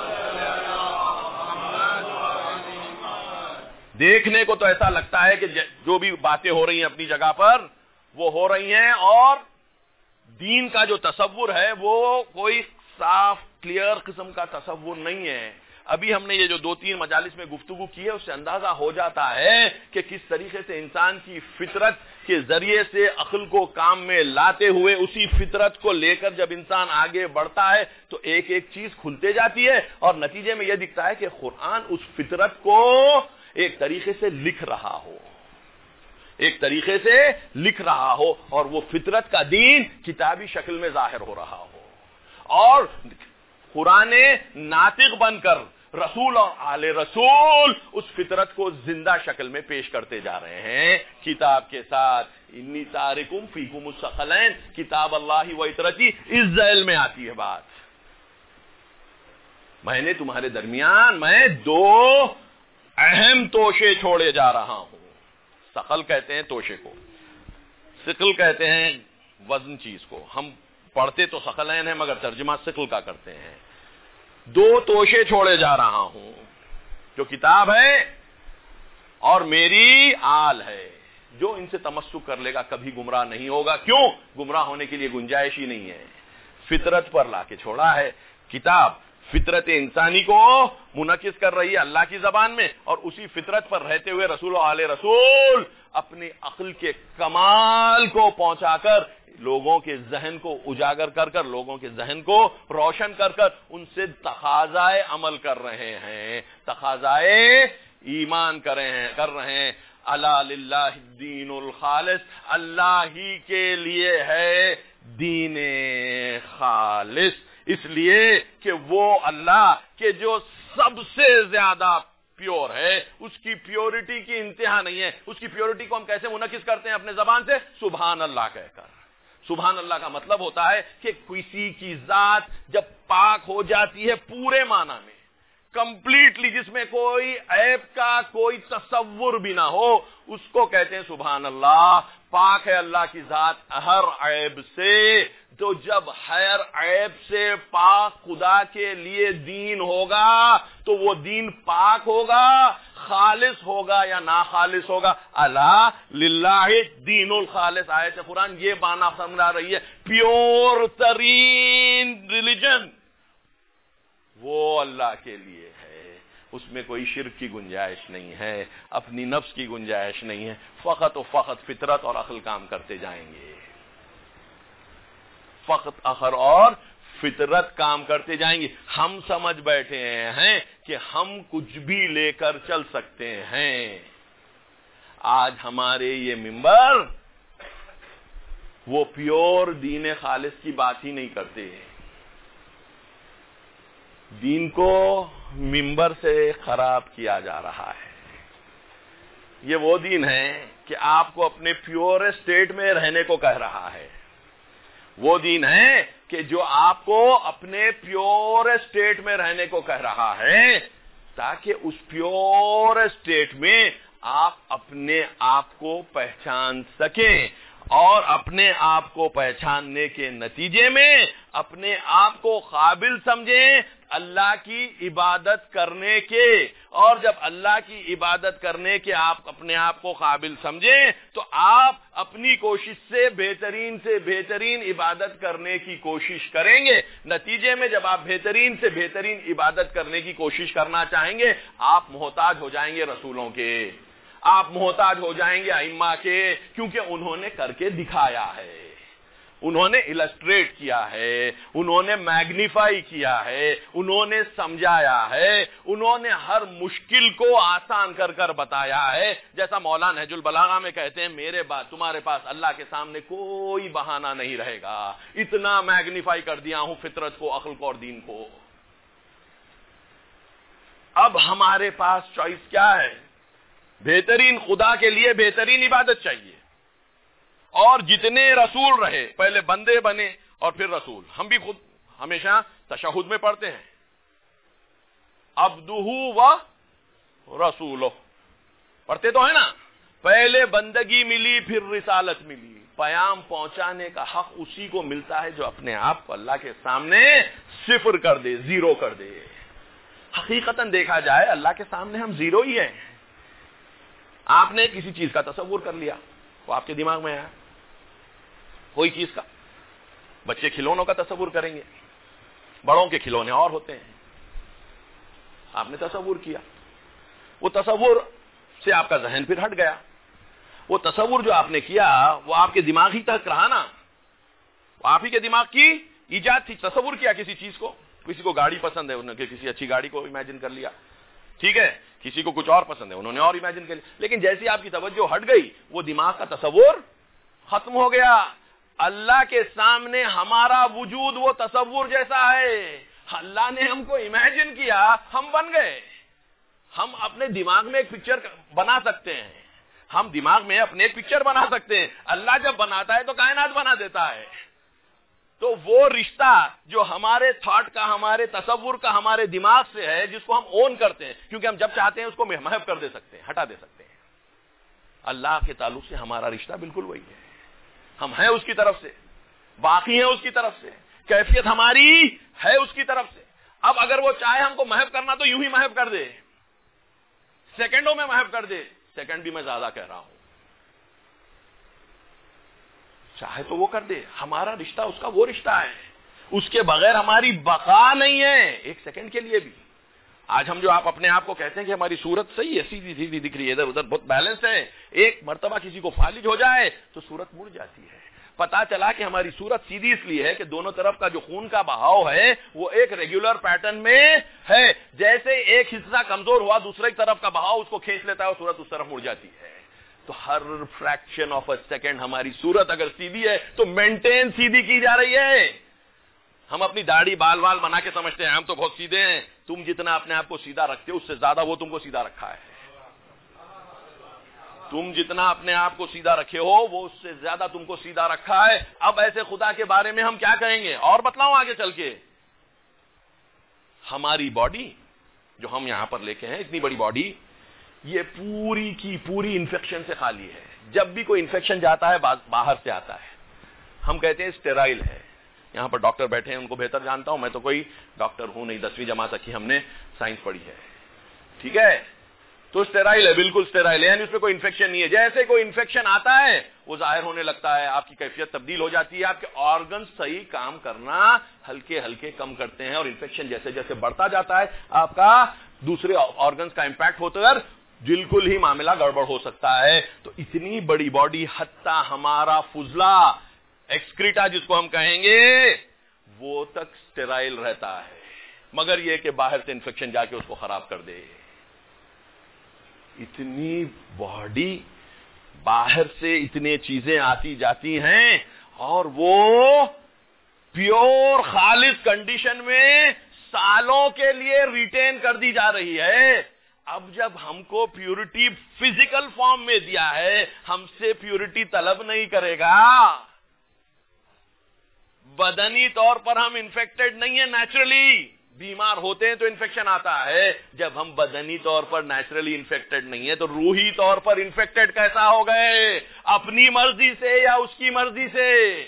دیکھنے کو تو ایسا لگتا ہے کہ جو بھی باتیں ہو رہی ہیں اپنی جگہ پر وہ ہو رہی ہیں, اور دین کا جو تصور ہے وہ کوئی صاف کلیئر قسم کا تصور نہیں ہے. ابھی ہم نے یہ جو دو تین مجالس میں گفتگو کی ہے اس سے اندازہ ہو جاتا ہے کہ کس طریقے سے انسان کی فطرت کے ذریعے سے عقل کو کام میں لاتے ہوئے اسی فطرت کو لے کر جب انسان آگے بڑھتا ہے تو ایک ایک چیز کھلتے جاتی ہے, اور نتیجے میں یہ دکھتا ہے کہ قرآن اس فطرت کو ایک طریقے سے لکھ رہا ہو, ایک طریقے سے لکھ رہا ہو, اور وہ فطرت کا دین کتابی شکل میں ظاہر ہو رہا ہو, اور قرآن ناطق بن کر رسول اور آل رسول اس فطرت کو زندہ شکل میں پیش کرتے جا رہے ہیں کتاب کے ساتھ. انی تارکم فیکم الثقلین کتاب اللہ و اطرتی, اس ذیل میں آتی ہے بات. میں نے تمہارے درمیان میں دو اہم توشے چھوڑے جا رہا ہوں. ثقل کہتے ہیں توشے کو, ثقل کہتے ہیں وزن چیز کو. ہم پڑھتے تو ثقلین ہیں مگر ترجمہ ثقل کا کرتے ہیں. دو توشے چھوڑے جا رہا ہوں, جو کتاب ہے اور میری آل ہے. جو ان سے تمسک کر لے گا کبھی گمراہ نہیں ہوگا. کیوں؟ گمراہ ہونے کے لیے گنجائش ہی نہیں ہے. فطرت پر لا کے چھوڑا ہے. کتاب فطرت انسانی کو منعکس کر رہی ہے اللہ کی زبان میں، اور اسی فطرت پر رہتے ہوئے رسول و آل رسول اپنی عقل کے کمال کو پہنچا کر لوگوں کے ذہن کو اجاگر کر کر لوگوں کے ذہن کو روشن کر کر ان سے تقاضائے عمل کر رہے ہیں، تقاضائے ایمان کر رہے ہیں کر رہے ہیں الا للہ الدین الخالص، اللہ ہی کے لیے ہے دین خالص، اس لیے کہ وہ اللہ کہ جو سب سے زیادہ پیور ہے، اس کی پیورٹی کی انتہا نہیں ہے۔ اس کی پیورٹی کو ہم کیسے منعکس کرتے ہیں اپنے زبان سے؟ سبحان اللہ کہہ کر۔ سبحان اللہ کا مطلب ہوتا ہے کہ کسی کی ذات جب پاک ہو جاتی ہے پورے معنی میں، کمپلیٹلی، جس میں کوئی عیب کا کوئی تصور بھی نہ ہو، اس کو کہتے ہیں سبحان اللہ۔ پاک ہے اللہ کی ذات ہر عیب سے، تو جب ہر عیب سے پاک خدا کے لیے دین ہوگا تو وہ دین پاک ہوگا، خالص ہوگا یا ناخالص ہوگا؟ الا للہ دین الخالص، آیت قرآن یہ معنی سمجھا رہی ہے، پیور ترین ریلیجن وہ اللہ کے لیے ہے، اس میں کوئی شرک کی گنجائش نہیں ہے، اپنی نفس کی گنجائش نہیں ہے، فقط و فقط فطرت اور عقل کام کرتے جائیں گے، فقط عقل اور فطرت کام کرتے جائیں گے۔ ہم سمجھ بیٹھے ہیں کہ ہم کچھ بھی لے کر چل سکتے ہیں۔ آج ہمارے یہ ممبر وہ پیور دین خالص کی بات ہی نہیں کرتے، دین کو ممبر سے خراب کیا جا رہا ہے۔ یہ وہ دین ہے کہ آپ کو اپنے پیور اسٹیٹ میں رہنے کو کہہ رہا ہے، وہ دین ہے کہ جو آپ کو اپنے پیور اسٹیٹ میں رہنے کو کہہ رہا ہے، تاکہ اس پیور اسٹیٹ میں آپ اپنے آپ کو پہچان سکیں، اور اپنے آپ کو پہچاننے کے نتیجے میں اپنے آپ کو قابل سمجھیں اللہ کی عبادت کرنے کے، اور جب اللہ کی عبادت کرنے کے آپ اپنے آپ کو قابل سمجھیں تو آپ اپنی کوشش سے بہترین سے بہترین عبادت کرنے کی کوشش کریں گے۔ نتیجے میں جب آپ بہترین سے بہترین عبادت کرنے کی کوشش کرنا چاہیں گے، آپ محتاج ہو جائیں گے رسولوں کے، آپ محتاج ہو جائیں گے ائمہ کے، کیونکہ انہوں نے کر کے دکھایا ہے، انہوں نے السٹریٹ کیا ہے، انہوں نے میگنیفائی کیا ہے، انہوں نے سمجھایا ہے، انہوں نے ہر مشکل کو آسان کر کر بتایا ہے۔ جیسا مولانا نہج البلاغہ میں کہتے ہیں، میرے بعد تمہارے پاس اللہ کے سامنے کوئی بہانہ نہیں رہے گا، اتنا میگنیفائی کر دیا ہوں فطرت کو، عقل کو اور دین کو۔ اب ہمارے پاس چوائس کیا ہے؟ بہترین خدا کے لیے بہترین عبادت چاہیے، اور جتنے رسول رہے، پہلے بندے بنے اور پھر رسول۔ ہم بھی خود ہمیشہ تشہد میں پڑھتے ہیں عبدہ و رسولہ، پڑھتے تو ہے نا، پہلے بندگی ملی پھر رسالت ملی۔ پیام پہنچانے کا حق اسی کو ملتا ہے جو اپنے آپ کو اللہ کے سامنے صفر کر دے، زیرو کر دے۔ حقیقتاً دیکھا جائے اللہ کے سامنے ہم زیرو ہی ہیں۔ آپ نے کسی چیز کا تصور کر لیا، وہ آپ کے دماغ میں آیا، کوئی چیز کا، بچے کھلونوں کا تصور کریں گے، بڑوں کے کھلونے اور ہوتے ہیں، آپ نے تصور کیا، وہ تصور سے آپ کا ذہن پھر ہٹ گیا، وہ تصور جو آپ نے کیا وہ آپ کے دماغ ہی تک رہا نا، وہ آپ ہی کے دماغ کی ایجاد تھی۔ تصور کیا کسی چیز کو، کسی کو گاڑی پسند ہے، انہوں نے کسی اچھی گاڑی کو امیجن کر لیا، ٹھیک ہے، کسی کو کچھ اور پسند ہے، انہوں نے اور امیجن کر لیا، لیکن جیسی آپ کی توجہ ہٹ گئی وہ دماغ کا تصور ختم ہو گیا۔ اللہ کے سامنے ہمارا وجود وہ تصور جیسا ہے، اللہ نے ہم کو امیجن کیا، ہم بن گئے۔ ہم اپنے دماغ میں ایک پکچر بنا سکتے ہیں، ہم دماغ میں اپنے ایک پکچر بنا سکتے ہیں، اللہ جب بناتا ہے تو کائنات بنا دیتا ہے۔ تو وہ رشتہ جو ہمارے تھاٹ کا، ہمارے تصور کا ہمارے دماغ سے ہے، جس کو ہم اون کرتے ہیں، کیونکہ ہم جب چاہتے ہیں اس کو محو کر دے سکتے ہیں، ہٹا دے سکتے ہیں، اللہ کے تعلق سے ہمارا رشتہ بالکل وہی ہے۔ ہم ہیں اس کی طرف سے، باقی ہیں اس کی طرف سے، کیفیت ہماری ہے اس کی طرف سے۔ اب اگر وہ چاہے ہم کو محو کرنا تو یوں ہی محو کر دے، سیکنڈوں میں محو کر دے، سیکنڈ بھی میں زیادہ کہہ رہا ہوں، چاہے تو وہ کر دے۔ ہمارا رشتہ اس کا وہ رشتہ ہے، اس کے بغیر ہماری بقا نہیں ہے ایک سیکنڈ کے لیے بھی. آج ہم جو آپ اپنے آپ کو کہتے ہیں کہ ہماری صورت صحیح ہے, سیدھی سیدھی دکھ رہی ہے, ادھر ادھر بہت بیلنس ہے, ایک مرتبہ کسی کو فالج ہو جائے تو صورت مڑ جاتی ہے. پتا چلا کہ ہماری صورت سیدھی اس لیے ہے کہ دونوں طرف کا جو خون کا بہاؤ ہے وہ ایک ریگولر پیٹرن میں ہے. جیسے ایک حصہ کمزور ہوا دوسرے طرف کا بہاؤ اس کو کھینچ لیتا ہے اور صورت اس طرف مڑ جاتی ہے. تو ہر فریکشن آف اے سیکنڈ ہماری صورت اگر سیدھی ہے تو مینٹین سیدھی کی جا رہی ہے. ہم اپنی داڑھی بال وال بنا کے سمجھتے ہیں ہم تو بہت سیدھے ہیں. تم جتنا اپنے آپ کو سیدھا رکھتے ہو اس سے زیادہ وہ تم کو سیدھا رکھا ہے. تم جتنا اپنے آپ کو سیدھا رکھے ہو وہ اس سے زیادہ تم کو سیدھا رکھا ہے. اب ایسے خدا کے بارے میں ہم کیا کہیں گے اور بتلاؤں آگے چل کے. ہماری باڈی جو ہم یہاں پر لے کے ہیں اتنی بڑی باڈی یہ پوری کی پوری انفیکشن سے خالی ہے. جب بھی کوئی انفیکشن جاتا ہے باہر سے آتا ہے. ہم کہتے ہیں اسٹیرائل ہے. یہاں پر ڈاکٹر بیٹھے ہیں ان کو بہتر جانتا ہوں, میں تو کوئی ڈاکٹر ہوں نہیں, دسویں جماعت تک ہی ہم نے سائنس پڑھی ہے, ٹھیک ہے. تو اسٹیرائل ہے, بالکل اسٹیرائل ہے, یعنی اس میں کوئی انفیکشن نہیں ہے. جیسے کوئی انفیکشن آتا ہے وہ ظاہر ہونے لگتا ہے, آپ کی کیفیت تبدیل ہو جاتی ہے, آپ کے آرگن صحیح کام کرنا ہلکے ہلکے کم کرتے ہیں, اور انفیکشن جیسے جیسے بڑھتا جاتا ہے آپ کا دوسرے آرگنز کا امپیکٹ ہوتا ہے, بالکل ہی معاملہ گڑبڑ ہو سکتا ہے. تو اتنی بڑی باڈی حتی ہمارا فضلہ ایکسکریٹا جس کو ہم کہیں گے وہ تک اسٹیرائل رہتا ہے, مگر یہ کہ باہر سے انفیکشن جا کے اس کو خراب کر دے. اتنی باڈی باہر سے اتنے چیزیں آتی جاتی ہیں اور وہ پیور خالص کنڈیشن میں سالوں کے لیے ریٹین کر دی جا رہی ہے. اب جب ہم کو پیورٹی فزیکل فارم میں دیا ہے ہم سے پیورٹی طلب نہیں کرے گا. بدنی طور پر ہم انفیکٹڈ نہیں ہیں, نیچرلی بیمار ہوتے ہیں تو انفیکشن آتا ہے. جب ہم بدنی طور پر نیچرلی انفیکٹڈ نہیں ہیں تو روحی طور پر انفیکٹڈ کیسا ہو گئے, اپنی مرضی سے یا اس کی مرضی سے؟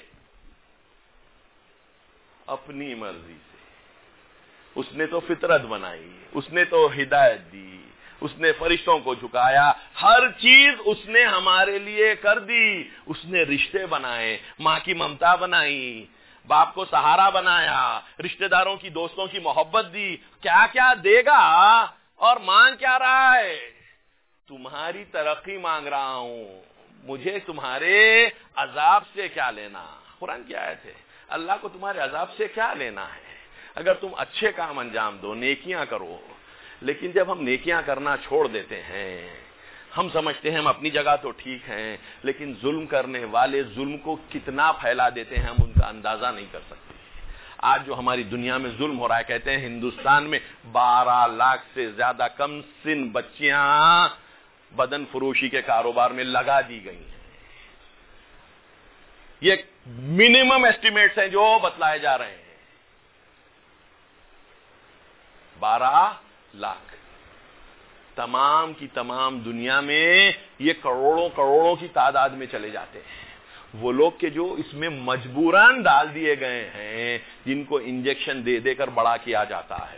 اپنی مرضی سے. اس نے تو فطرت بنائی, اس نے تو ہدایت دی, اس نے فرشتوں کو جھکایا, ہر چیز اس نے ہمارے لیے کر دی. اس نے رشتے بنائے, ماں کی ممتا بنائی, باپ کو سہارا بنایا, رشتہ داروں کی دوستوں کی محبت دی. کیا کیا دے گا اور مانگ کیا رہا ہے؟ تمہاری ترقی مانگ رہا ہوں, مجھے تمہارے عذاب سے کیا لینا. قرآن کی آیت ہے, اللہ کو تمہارے عذاب سے کیا لینا ہے. اگر تم اچھے کام انجام دو, نیکیاں کرو, لیکن جب ہم نیکیاں کرنا چھوڑ دیتے ہیں ہم سمجھتے ہیں ہم اپنی جگہ تو ٹھیک ہیں, لیکن ظلم کرنے والے ظلم کو کتنا پھیلا دیتے ہیں ہم ان کا اندازہ نہیں کر سکتے. آج جو ہماری دنیا میں ظلم ہو رہا ہے, کہتے ہیں ہندوستان میں بارہ لاکھ سے زیادہ کم سن بچیاں بدن فروشی کے کاروبار میں لگا دی گئی ہیں. یہ منیمم ایسٹیمیٹس ہیں جو بتلائے جا رہے ہیں. بارہ لاکھ. تمام کی تمام دنیا میں یہ کروڑوں کروڑوں کی تعداد میں چلے جاتے ہیں. وہ لوگ کے جو اس میں مجبوراً ڈال دیے گئے ہیں, جن کو انجیکشن دے دے کر بڑا کیا جاتا ہے.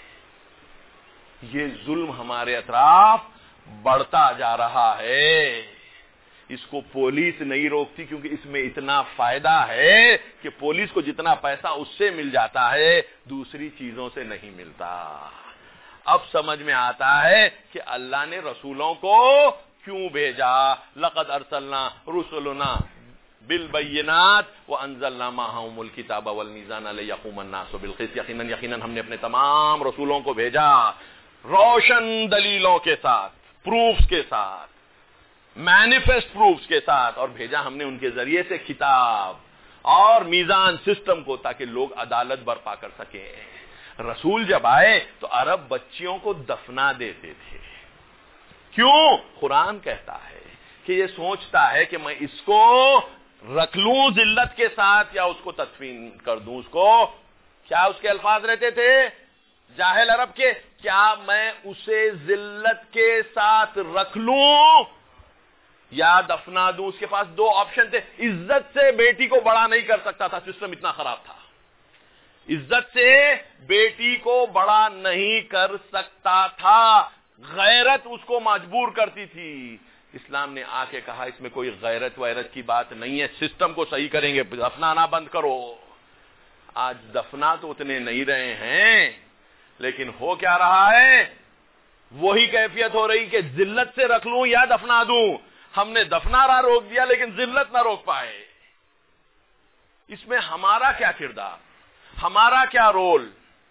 یہ ظلم ہمارے اطراف بڑھتا جا رہا ہے. اس کو پولیس نہیں روکتی کیونکہ اس میں اتنا فائدہ ہے کہ پولیس کو جتنا پیسہ اس سے مل جاتا ہے دوسری چیزوں سے نہیں ملتا. اب سمجھ میں آتا ہے کہ اللہ نے رسولوں کو کیوں بھیجا. لقد ارسلنا رسلنا بالبینات وانزلنا معهم الکتاب والمیزان لیقوم الناس بالقسط. یقیناً یقیناً ہم نے اپنے تمام رسولوں کو بھیجا روشن دلیلوں کے ساتھ, پروفز کے ساتھ, مینیفیسٹ پروفز کے ساتھ, اور بھیجا ہم نے ان کے ذریعے سے کتاب اور میزان سسٹم کو تاکہ لوگ عدالت برپا کر سکیں. رسول جب آئے تو عرب بچیوں کو دفنا دیتے تھے. کیوں؟ قرآن کہتا ہے کہ یہ سوچتا ہے کہ میں اس کو رکھ لوں ذلت کے ساتھ یا اس کو تدفین کر دوں. اس کو کیا اس کے الفاظ رہتے تھے جاہل عرب کے, کیا میں اسے ذلت کے ساتھ رکھ لوں یا دفنا دوں. اس کے پاس دو آپشن تھے. عزت سے بیٹی کو بڑا نہیں کر سکتا تھا, سسٹم اتنا خراب تھا. عزت سے بیٹی کو بڑا نہیں کر سکتا تھا, غیرت اس کو مجبور کرتی تھی. اسلام نے آ کے کہا اس میں کوئی غیرت ویرت کی بات نہیں ہے, سسٹم کو صحیح کریں گے, دفنانا بند کرو. آج دفنا تو اتنے نہیں رہے ہیں، لیکن ہو کیا رہا ہے؟ وہی کیفیت ہو رہی کہ ذلت سے رکھ لوں یا دفنا دوں۔ ہم نے دفنا رہا روک دیا لیکن ذلت نہ روک پائے۔ اس میں ہمارا کیا کردار، ہمارا کیا رول؟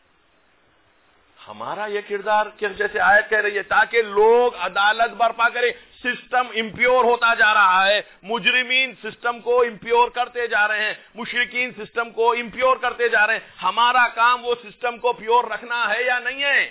ہمارا یہ کردار کہ جیسے آیت کہہ رہی ہے تاکہ لوگ عدالت برپا کریں۔ سسٹم امپیور ہوتا جا رہا ہے، مجرمین سسٹم کو امپیور کرتے جا رہے ہیں، مشرکین سسٹم کو امپیور کرتے جا رہے ہیں۔ ہمارا کام وہ سسٹم کو پیور رکھنا ہے یا نہیں ہے؟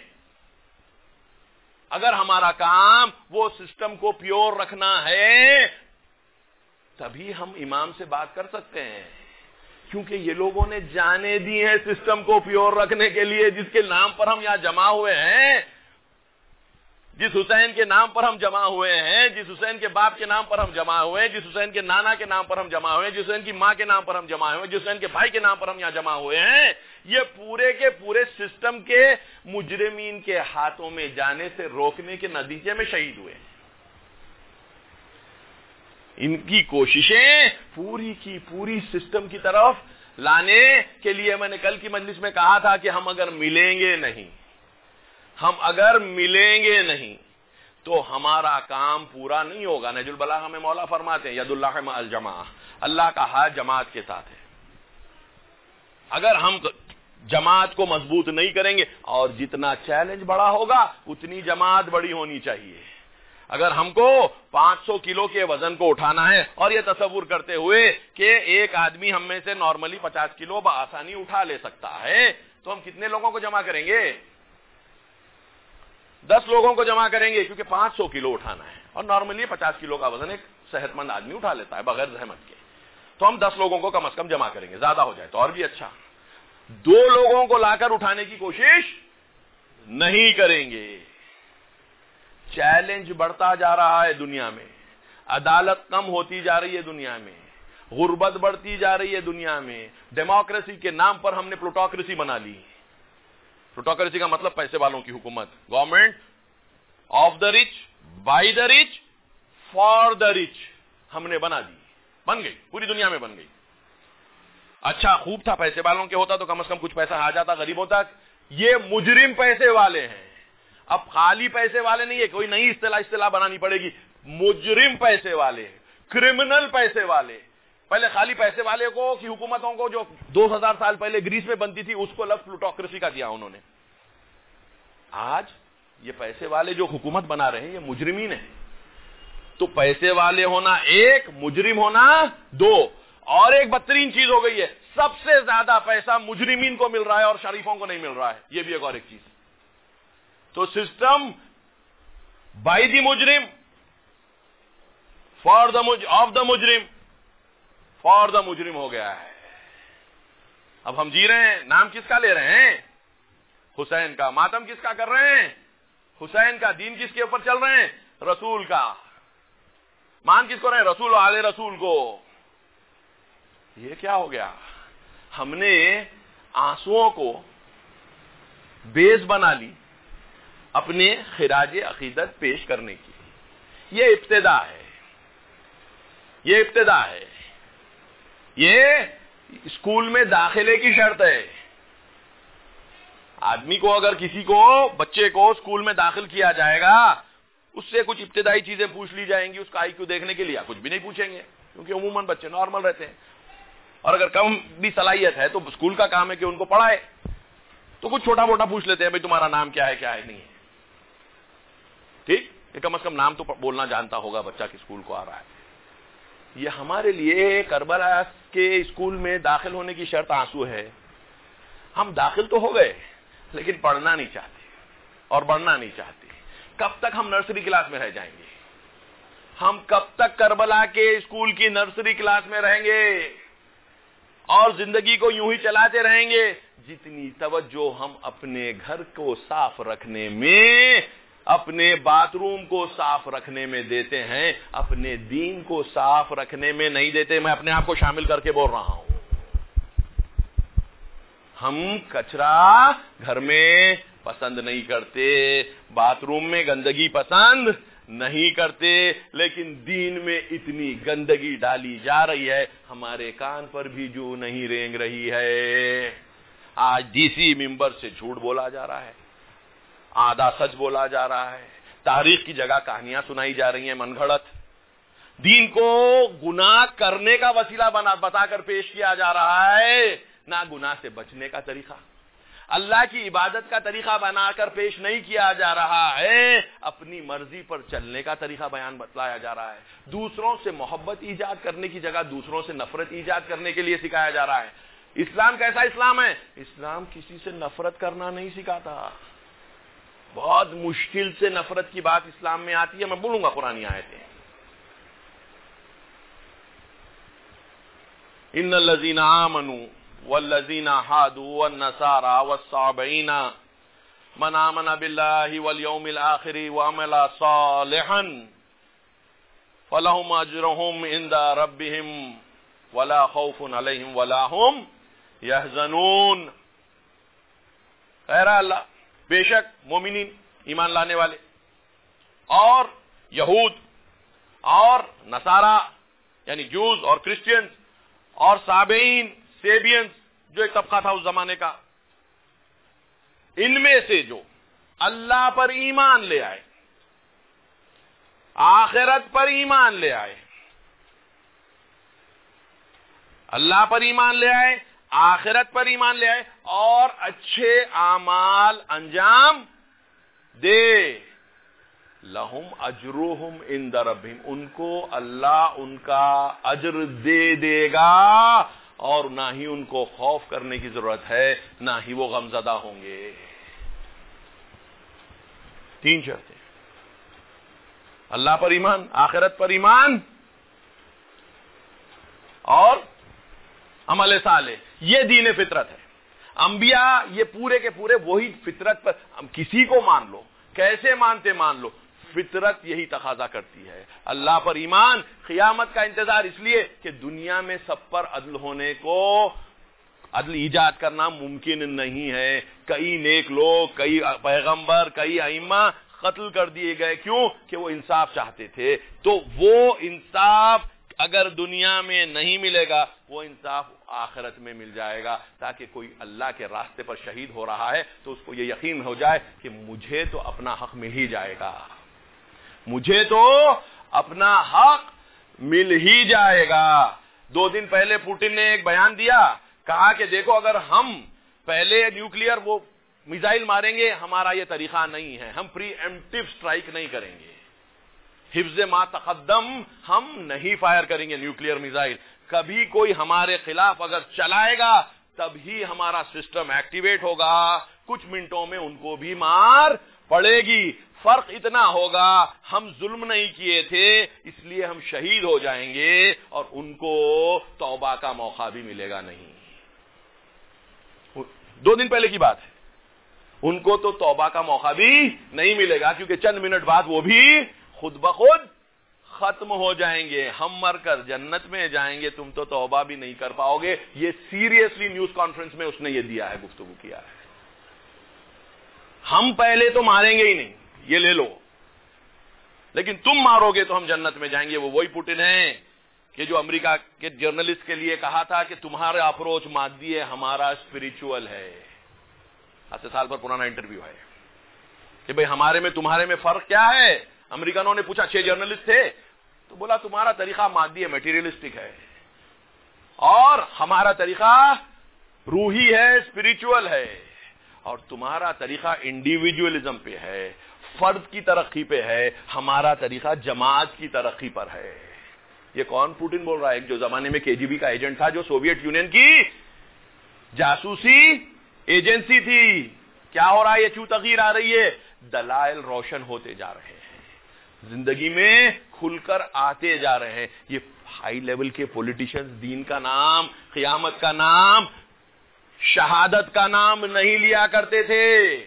اگر ہمارا کام وہ سسٹم کو پیور رکھنا ہے تبھی ہم امام سے بات کر سکتے ہیں، کیونکہ یہ لوگوں نے جانے دی ہیں سسٹم کو پیور رکھنے کے لیے، جس کے نام پر ہم یہاں جمع ہوئے ہیں، جس حسین کے نام پر ہم جمع ہوئے ہیں، جس حسین کے باپ کے نام پر ہم جمع ہوئے ہیں، جس حسین کے نانا کے نام پر ہم جمع ہوئے ہیں، جس حسین کی ماں کے نام پر ہم جمع ہوئے ہیں، جس حسین کے بھائی کے نام پر ہم یہاں جمع ہوئے ہیں، یہ پورے کے پورے سسٹم کے مجرمین کے ہاتھوں میں جانے سے روکنے کے نتیجے میں شہید ہوئے ہیں۔ ان کی کوششیں پوری کی پوری سسٹم کی طرف لانے کے لیے، میں نے کل کی مجلس میں کہا تھا کہ ہم اگر ملیں گے نہیں ہم اگر ملیں گے نہیں تو ہمارا کام پورا نہیں ہوگا۔ نہج البلاغہ میں مولا فرماتے ہیں ید اللہ مع الجماعہ، اللہ کا ہاتھ جماعت کے ساتھ ہے۔ اگر ہم جماعت کو مضبوط نہیں کریں گے، اور جتنا چیلنج بڑا ہوگا اتنی جماعت بڑی ہونی چاہیے۔ اگر ہم کو پانچ سو کلو کے وزن کو اٹھانا ہے، اور یہ تصور کرتے ہوئے کہ ایک آدمی ہم میں سے نارملی پچاس کلو بآسانی اٹھا لے سکتا ہے، تو ہم کتنے لوگوں کو جمع کریں گے؟ دس لوگوں کو جمع کریں گے، کیونکہ پانچ سو کلو اٹھانا ہے، اور نارملی پچاس کلو کا وزن ایک صحت مند آدمی اٹھا لیتا ہے بغیر زحمت کے۔ تو ہم دس لوگوں کو کم از کم جمع کریں گے، زیادہ ہو جائے تو اور بھی اچھا۔ دو لوگوں کو لا کر اٹھانے کی کوشش نہیں کریں گے۔ چیلنج بڑھتا جا رہا ہے دنیا میں، عدالت کم ہوتی جا رہی ہے دنیا میں، غربت بڑھتی جا رہی ہے دنیا میں، ڈیموکریسی کے نام پر ہم نے پلوٹوکریسی بنا لی۔ پلوٹوکریسی کا مطلب پیسے والوں کی حکومت، government of the rich, by the rich, for the rich ہم نے بنا دی، بن گئی، پوری دنیا میں بن گئی۔ اچھا خوب تھا پیسے والوں کے ہوتا تو کم از کم کچھ پیسہ آ جاتا غریبوں تک۔ یہ مجرم پیسے والے ہیں، اب خالی پیسے والے نہیں ہے، کوئی نئی اصطلاح اصطلاح بنانی پڑے گی، مجرم پیسے والے، کرمنل پیسے والے۔ پہلے خالی پیسے والے کو کی حکومتوں کو جو دو ہزار سال پہلے گریس میں بنتی تھی اس کو لفظ پلوٹوکریسی کا دیا انہوں نے۔ آج یہ پیسے والے جو حکومت بنا رہے ہیں یہ مجرمین ہیں۔ تو پیسے والے ہونا ایک، مجرم ہونا دو، اور ایک بدترین چیز ہو گئی ہے، سب سے زیادہ پیسہ مجرمین کو مل رہا ہے اور شریفوں کو نہیں مل رہا ہے، یہ بھی ایک اور ایک چیز۔ تو سسٹم بائی دی مجرم، فار دا آف دا مجرم، فار دا مجرم ہو گیا ہے۔ اب ہم جی رہے ہیں، نام کس کا لے رہے ہیں؟ حسین کا۔ ماتم کس کا کر رہے ہیں؟ حسین کا۔ دین کس کے اوپر چل رہے ہیں؟ رسول کا۔ مان کس کو رہے ہیں؟ رسول و آل رسول کو۔ یہ کیا ہو گیا؟ ہم نے آنسوؤں کو بیس بنا لی اپنے خراج عقیدت پیش کرنے کی۔ یہ ابتدا ہے، یہ ابتدا ہے، یہ اسکول میں داخلے کی شرط ہے۔ آدمی کو اگر کسی کو بچے کو اسکول میں داخل کیا جائے گا، اس سے کچھ ابتدائی چیزیں پوچھ لی جائیں گی اس کا آئی کیو دیکھنے کے لیے، کچھ بھی نہیں پوچھیں گے کیونکہ عموماً بچے نارمل رہتے ہیں، اور اگر کم بھی صلاحیت ہے تو اسکول کا کام ہے کہ ان کو پڑھائے، تو کچھ چھوٹا موٹا پوچھ لیتے ہیں، بھائی تمہارا نام کیا ہے کیا ہے نہیں ہے، ٹھیک ہے، کم از کم نام تو بولنا جانتا ہوگا بچہ کہ اسکول کو آ رہا ہے۔ یہ ہمارے لیے کربلا کے اسکول میں داخل ہونے کی شرط آنسو ہے۔ ہم داخل تو ہو گئے لیکن پڑھنا نہیں چاہتے اور بڑھنا نہیں چاہتے۔ کب تک ہم نرسری کلاس میں رہ جائیں گے؟ ہم کب تک کربلا کے اسکول کی نرسری کلاس میں رہیں گے اور زندگی کو یوں ہی چلاتے رہیں گے؟ جتنی توجہ ہم اپنے گھر کو صاف رکھنے میں، اپنے باتھ روم کو صاف رکھنے میں دیتے ہیں، اپنے دین کو صاف رکھنے میں نہیں دیتے۔ میں اپنے آپ کو شامل کر کے بول رہا ہوں۔ ہم کچرا گھر میں پسند نہیں کرتے، باتھ روم میں گندگی پسند نہیں کرتے، لیکن دین میں اتنی گندگی ڈالی جا رہی ہے، ہمارے کان پر بھی جو نہیں رینگ رہی ہے۔ آج ڈی سی ممبر سے جھوٹ بولا جا رہا ہے، آدھا سچ بولا جا رہا ہے، تاریخ کی جگہ کہانیاں سنائی جا رہی ہیں من گھڑت، دین کو گناہ کرنے کا وسیلہ بنا بتا کر پیش کیا جا رہا ہے، نہ گناہ سے بچنے کا طریقہ، اللہ کی عبادت کا طریقہ بنا کر پیش نہیں کیا جا رہا ہے، اپنی مرضی پر چلنے کا طریقہ بیان بتلایا جا رہا ہے، دوسروں سے محبت ایجاد کرنے کی جگہ دوسروں سے نفرت ایجاد کرنے کے لیے سکھایا جا رہا ہے۔ اسلام کیسا اسلام ہے؟ اسلام کسی سے نفرت کرنا نہیں سکھاتا، بہت مشکل سے نفرت کی بات اسلام میں آتی ہے، میں بولوں گا قرآنی آیتیں۔ ان الذین آمنوا والذین ہادوا والنصارى والصابئین من آمن باللہ والیوم الآخر وعمل صالحا فلہم اجرہم عند ربہم ولا خوف علیہم ولا ہم یحزنون۔ کہہ رہا اللہ بے شک مومنین ایمان لانے والے اور یہود اور نصارہ یعنی جوز اور کرسچنز اور صابئین سیبینز جو ایک طبقہ تھا اس زمانے کا، ان میں سے جو اللہ پر ایمان لے آئے، آخرت پر ایمان لے آئے، اللہ پر ایمان لے آئے، آخرت پر ایمان لے آئے اور اچھے اعمال انجام دے، لہم اجرہم عند ربہم، ان کو اللہ ان کا اجر دے دے گا اور نہ ہی ان کو خوف کرنے کی ضرورت ہے، نہ ہی وہ غمزدہ ہوں گے۔ تین شرطیں، اللہ پر ایمان، آخرت پر ایمان اور عمل صالح، یہ دین فطرت ہے۔ انبیاء یہ پورے کے پورے وہی فطرت پر، کسی کو مان لو، کیسے مانتے مان لو، فطرت یہی تقاضا کرتی ہے۔ اللہ پر ایمان، قیامت کا انتظار اس لیے کہ دنیا میں سب پر عدل ہونے کو، عدل ایجاد کرنا ممکن نہیں ہے۔ کئی نیک لوگ، کئی پیغمبر، کئی ائمہ قتل کر دیے گئے، کیوں کہ وہ انصاف چاہتے تھے۔ تو وہ انصاف اگر دنیا میں نہیں ملے گا، وہ انصاف آخرت میں مل جائے گا، تاکہ کوئی اللہ کے راستے پر شہید ہو رہا ہے تو اس کو یہ یقین ہو جائے کہ مجھے تو اپنا حق مل ہی جائے گا، مجھے تو اپنا حق مل ہی جائے گا۔ دو دن پہلے پوٹن نے ایک بیان دیا، کہا کہ دیکھو اگر ہم پہلے نیوکلیئر وہ میزائل ماریں گے، ہمارا یہ طریقہ نہیں ہے، ہم پری ایمپٹیو سٹرائک نہیں کریں گے، حفظ ما تقدم ہم نہیں فائر کریں گے نیوکلیئر میزائل، کبھی کوئی ہمارے خلاف اگر چلائے گا تب ہی ہمارا سسٹم ایکٹیویٹ ہوگا، کچھ منٹوں میں ان کو بھی مار پڑے گی۔ فرق اتنا ہوگا ہم ظلم نہیں کیے تھے اس لیے ہم شہید ہو جائیں گے اور ان کو توبہ کا موقع بھی ملے گا نہیں۔ دو دن پہلے کی بات ہے، ان کو تو توبہ کا موقع بھی نہیں ملے گا، کیونکہ چند منٹ بعد وہ بھی خود بخود ختم ہو جائیں گے، ہم مر کر جنت میں جائیں گے، تم تو توبہ بھی نہیں کر پاؤ گے۔ یہ سیریسلی نیوز کانفرنس میں اس نے یہ دیا ہے، گفتگو کیا ہے۔ ہم پہلے تو ماریں گے ہی نہیں، یہ لے لو، لیکن تم مارو گے تو ہم جنت میں جائیں گے۔ وہ وہی پوٹن ہیں کہ جو امریکہ کے جرنلسٹ کے لیے کہا تھا کہ تمہارا اپروچ مادی ہے، ہمارا اسپریچول ہے۔ آج سے سال پر پرانا انٹرویو ہے کہ بھئی ہمارے میں تمہارے میں فرق کیا ہے؟ امریکنوں نے پوچھا، چھ جرنلسٹ تھے، تو بولا تمہارا طریقہ مادی ہے، میٹیریلسٹک ہے، اور ہمارا طریقہ روحی ہے، اسپریچول ہے، اور تمہارا طریقہ انڈیویجولزم پہ ہے، فرد کی ترقی پہ ہے، ہمارا طریقہ جماعت کی ترقی پر ہے۔ یہ کون پوٹن بول رہا ہے؟ ایک جو زمانے میں کے جی بی کا ایجنٹ تھا، جو سوویت یونین کی جاسوسی ایجنسی تھی۔ کیا ہو رہا ہے؟ یہ کیوں تغیر آ رہی ہے؟ دلائل روشن ہوتے جا رہے ہیں، زندگی میں کھل کر آتے جا رہے ہیں۔ یہ ہائی لیول کے پولیٹیشنز دین کا نام، قیامت کا نام، شہادت کا نام نہیں لیا کرتے تھے۔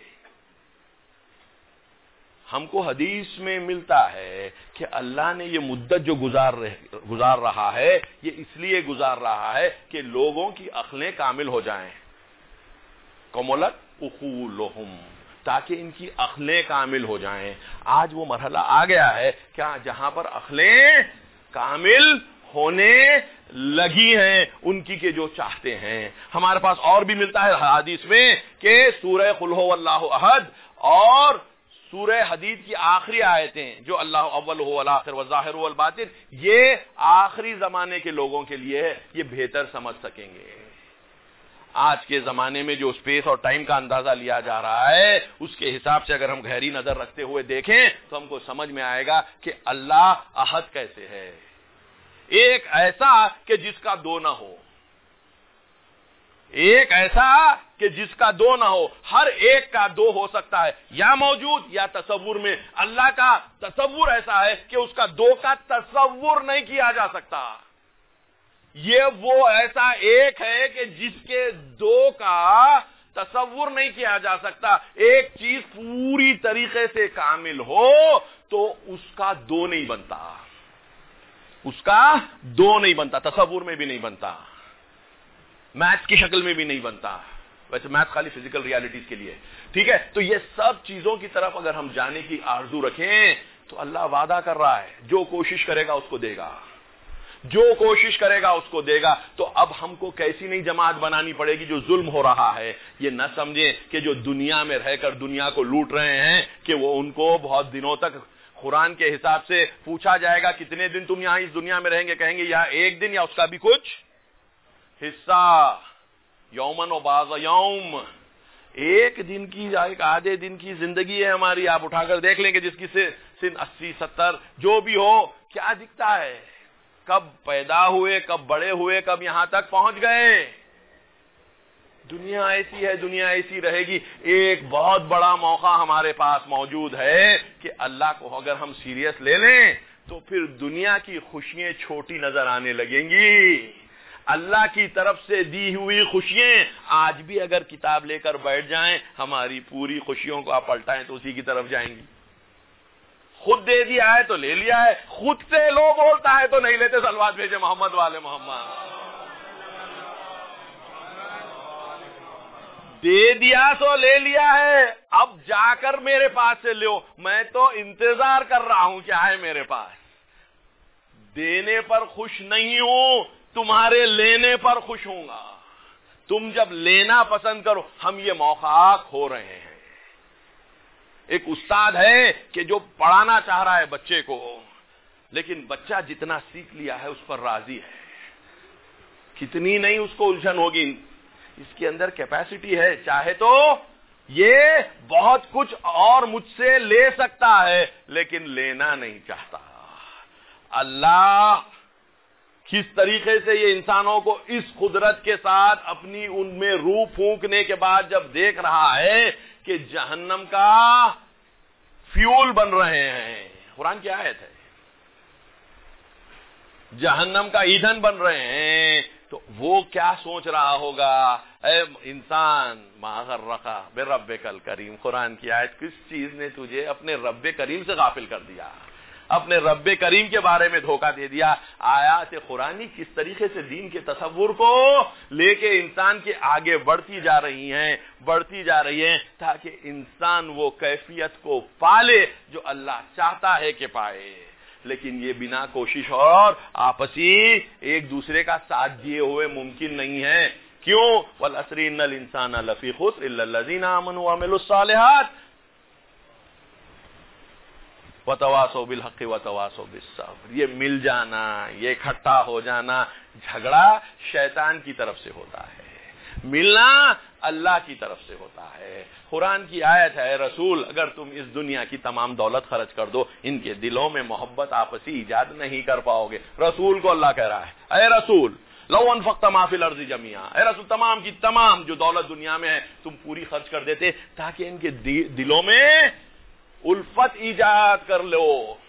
ہم کو حدیث میں ملتا ہے کہ اللہ نے یہ مدت جو گزار رہے گزار رہا ہے، یہ اس لیے گزار رہا ہے کہ لوگوں کی عقلیں کامل ہو جائیں۔ کملت عقولہم، تاکہ ان کی عقلیں کامل ہو جائیں. آج وہ مرحلہ آ گیا ہے کیا جہاں پر عقلیں کامل ہونے لگی ہیں ان کی کہ جو چاہتے ہیں. ہمارے پاس اور بھی ملتا ہے حدیث میں کہ سورہ قل هو اللہ احد اور سورہ حدید کی آخری آیتیں جو اللہ اول هو والآخر والظاہر والباطن یہ آخری زمانے کے لوگوں کے لیے ہے. یہ بہتر سمجھ سکیں گے. آج کے زمانے میں جو اسپیس اور ٹائم کا اندازہ لیا جا رہا ہے اس کے حساب سے اگر ہم گہری نظر رکھتے ہوئے دیکھیں تو ہم کو سمجھ میں آئے گا کہ اللہ احد کیسے ہے. ایک ایسا کہ جس کا دو نہ ہو, ایک ایسا کہ جس کا دو نہ ہو. ہر ایک کا دو ہو سکتا ہے یا موجود یا تصور میں. اللہ کا تصور ایسا ہے کہ اس کا دو کا تصور نہیں کیا جا سکتا. یہ وہ ایسا ایک ہے کہ جس کے دو کا تصور نہیں کیا جا سکتا. ایک چیز پوری طریقے سے کامل ہو تو اس کا دو نہیں بنتا, اس کا دو نہیں بنتا, تصور میں بھی نہیں بنتا, میتھ کی شکل میں بھی نہیں بنتا. ویسے میتھ خالی فزیکل ریالٹیز کے لیے, ٹھیک ہے. تو یہ سب چیزوں کی طرف اگر ہم جانے کی آرزو رکھیں تو اللہ وعدہ کر رہا ہے جو کوشش کرے گا اس کو دے گا, جو کوشش کرے گا اس کو دے گا. تو اب ہم کو کیسی نہیں جماعت بنانی پڑے گی جو ظلم ہو رہا ہے. یہ نہ سمجھیں کہ جو دنیا میں رہ کر دنیا کو لوٹ رہے ہیں کہ وہ ان کو بہت دنوں تک قرآن کے حساب سے پوچھا جائے گا کتنے دن تم یہاں اس دنیا میں رہیں گے, کہیں گے یا ایک دن یا اس کا بھی کچھ حصہ. یومن و باز یوم, ایک دن کی ایک آدھے دن کی زندگی ہے ہماری. آپ اٹھا کر دیکھ لیں گے جس کی سن اسی ستر جو بھی ہو کیا دکھتا ہے, کب پیدا ہوئے, کب بڑے ہوئے, کب یہاں تک پہنچ گئے. دنیا ایسی ہے, دنیا ایسی رہے گی. ایک بہت بڑا موقع ہمارے پاس موجود ہے کہ اللہ کو اگر ہم سیریس لے لیں تو پھر دنیا کی خوشیاں چھوٹی نظر آنے لگیں گی. اللہ کی طرف سے دی ہوئی خوشیاں آج بھی اگر کتاب لے کر بیٹھ جائیں ہماری پوری خوشیوں کو آپ پلٹائیں تو اسی کی طرف جائیں گی. خود دے دیا ہے تو لے لیا ہے, خود سے لو بولتا ہے تو نہیں لیتے. صلوات بھیجے محمد والے محمد. دے دیا تو لے لیا ہے, اب جا کر میرے پاس سے لو. میں تو انتظار کر رہا ہوں کیا ہے میرے پاس. دینے پر خوش نہیں ہوں, تمہارے لینے پر خوش ہوں گا. تم جب لینا پسند کرو. ہم یہ موقع کھو رہے ہیں. ایک استاد ہے کہ جو پڑھانا چاہ رہا ہے بچے کو, لیکن بچہ جتنا سیکھ لیا ہے اس پر راضی ہے. کتنی نہیں اس کو الجھن ہوگی, اس کے اندر کیپیسٹی ہے, چاہے تو یہ بہت کچھ اور مجھ سے لے سکتا ہے لیکن لینا نہیں چاہتا. اللہ کس طریقے سے یہ انسانوں کو اس قدرت کے ساتھ اپنی ان میں روح پھونکنے کے بعد جب دیکھ رہا ہے کہ جہنم کا فیول بن رہے ہیں. قرآن کی آیت ہے, جہنم کا ایندھن بن رہے ہیں, تو وہ کیا سوچ رہا ہوگا. اے انسان ما غرک بربک الکریم. قرآن کی آیت, کس چیز نے تجھے اپنے رب کریم سے غافل کر دیا, اپنے رب کریم کے بارے میں دھوکہ دے دیا. آیات قرآنی کس طریقے سے دین کے تصور کو لے کے انسان کے آگے بڑھتی جا رہی ہیں, بڑھتی جا رہی ہیں تاکہ انسان وہ کیفیت کو پالے جو اللہ چاہتا ہے کہ پائے. لیکن یہ بنا کوشش اور آپسی ایک دوسرے کا ساتھ دیے ہوئے ممکن نہیں ہے. کیوں؟ والعصر ان الانسان لفی خسر الا الذین آمنوا وعملوا الصالحات وتواصوا بالحق وتواصوا بالصبر. یہ مل جانا, یہ اکٹھا ہو جانا, جھگڑا شیطان کی طرف سے ہوتا ہے, ملنا اللہ کی طرف سے ہوتا ہے. قرآن کی آیت ہے, رسول اگر تم اس دنیا کی تمام دولت خرچ کر دو ان کے دلوں میں محبت آپسی ایجاد نہیں کر پاؤ گے. رسول کو اللہ کہہ رہا ہے, اے رسول لو انفقت ما فی الارض جميعا, اے رسول تمام کی تمام جو دولت دنیا میں ہے تم پوری خرچ کر دیتے تاکہ ان کے دلوں میں الفت ایجاد کر لو.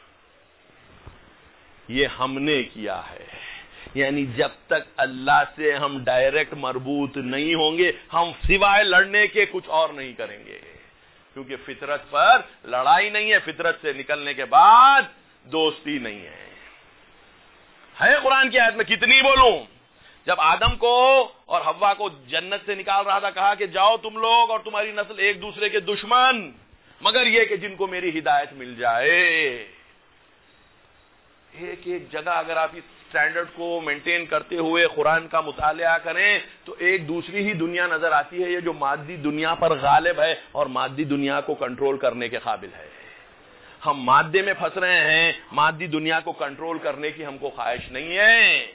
یہ ہم نے کیا ہے. یعنی جب تک اللہ سے ہم ڈائریکٹ مربوط نہیں ہوں گے ہم سوائے لڑنے کے کچھ اور نہیں کریں گے, کیونکہ فطرت پر لڑائی نہیں ہے. فطرت سے نکلنے کے بعد دوستی نہیں ہے. ہے قرآن کی آیت میں کتنی بولوں, جب آدم کو اور حوا کو جنت سے نکال رہا تھا، کہا کہ جاؤ تم لوگ اور تمہاری نسل ایک دوسرے کے دشمن، مگر یہ کہ جن کو میری ہدایت مل جائے. ایک ایک جگہ اگر آپ اس سٹینڈرڈ کو مینٹین کرتے ہوئے قرآن کا مطالعہ کریں تو ایک دوسری ہی دنیا نظر آتی ہے، یہ جو مادی دنیا پر غالب ہے اور مادی دنیا کو کنٹرول کرنے کے قابل ہے. ہم مادے میں پھنس رہے ہیں، مادی دنیا کو کنٹرول کرنے کی ہم کو خواہش نہیں ہے.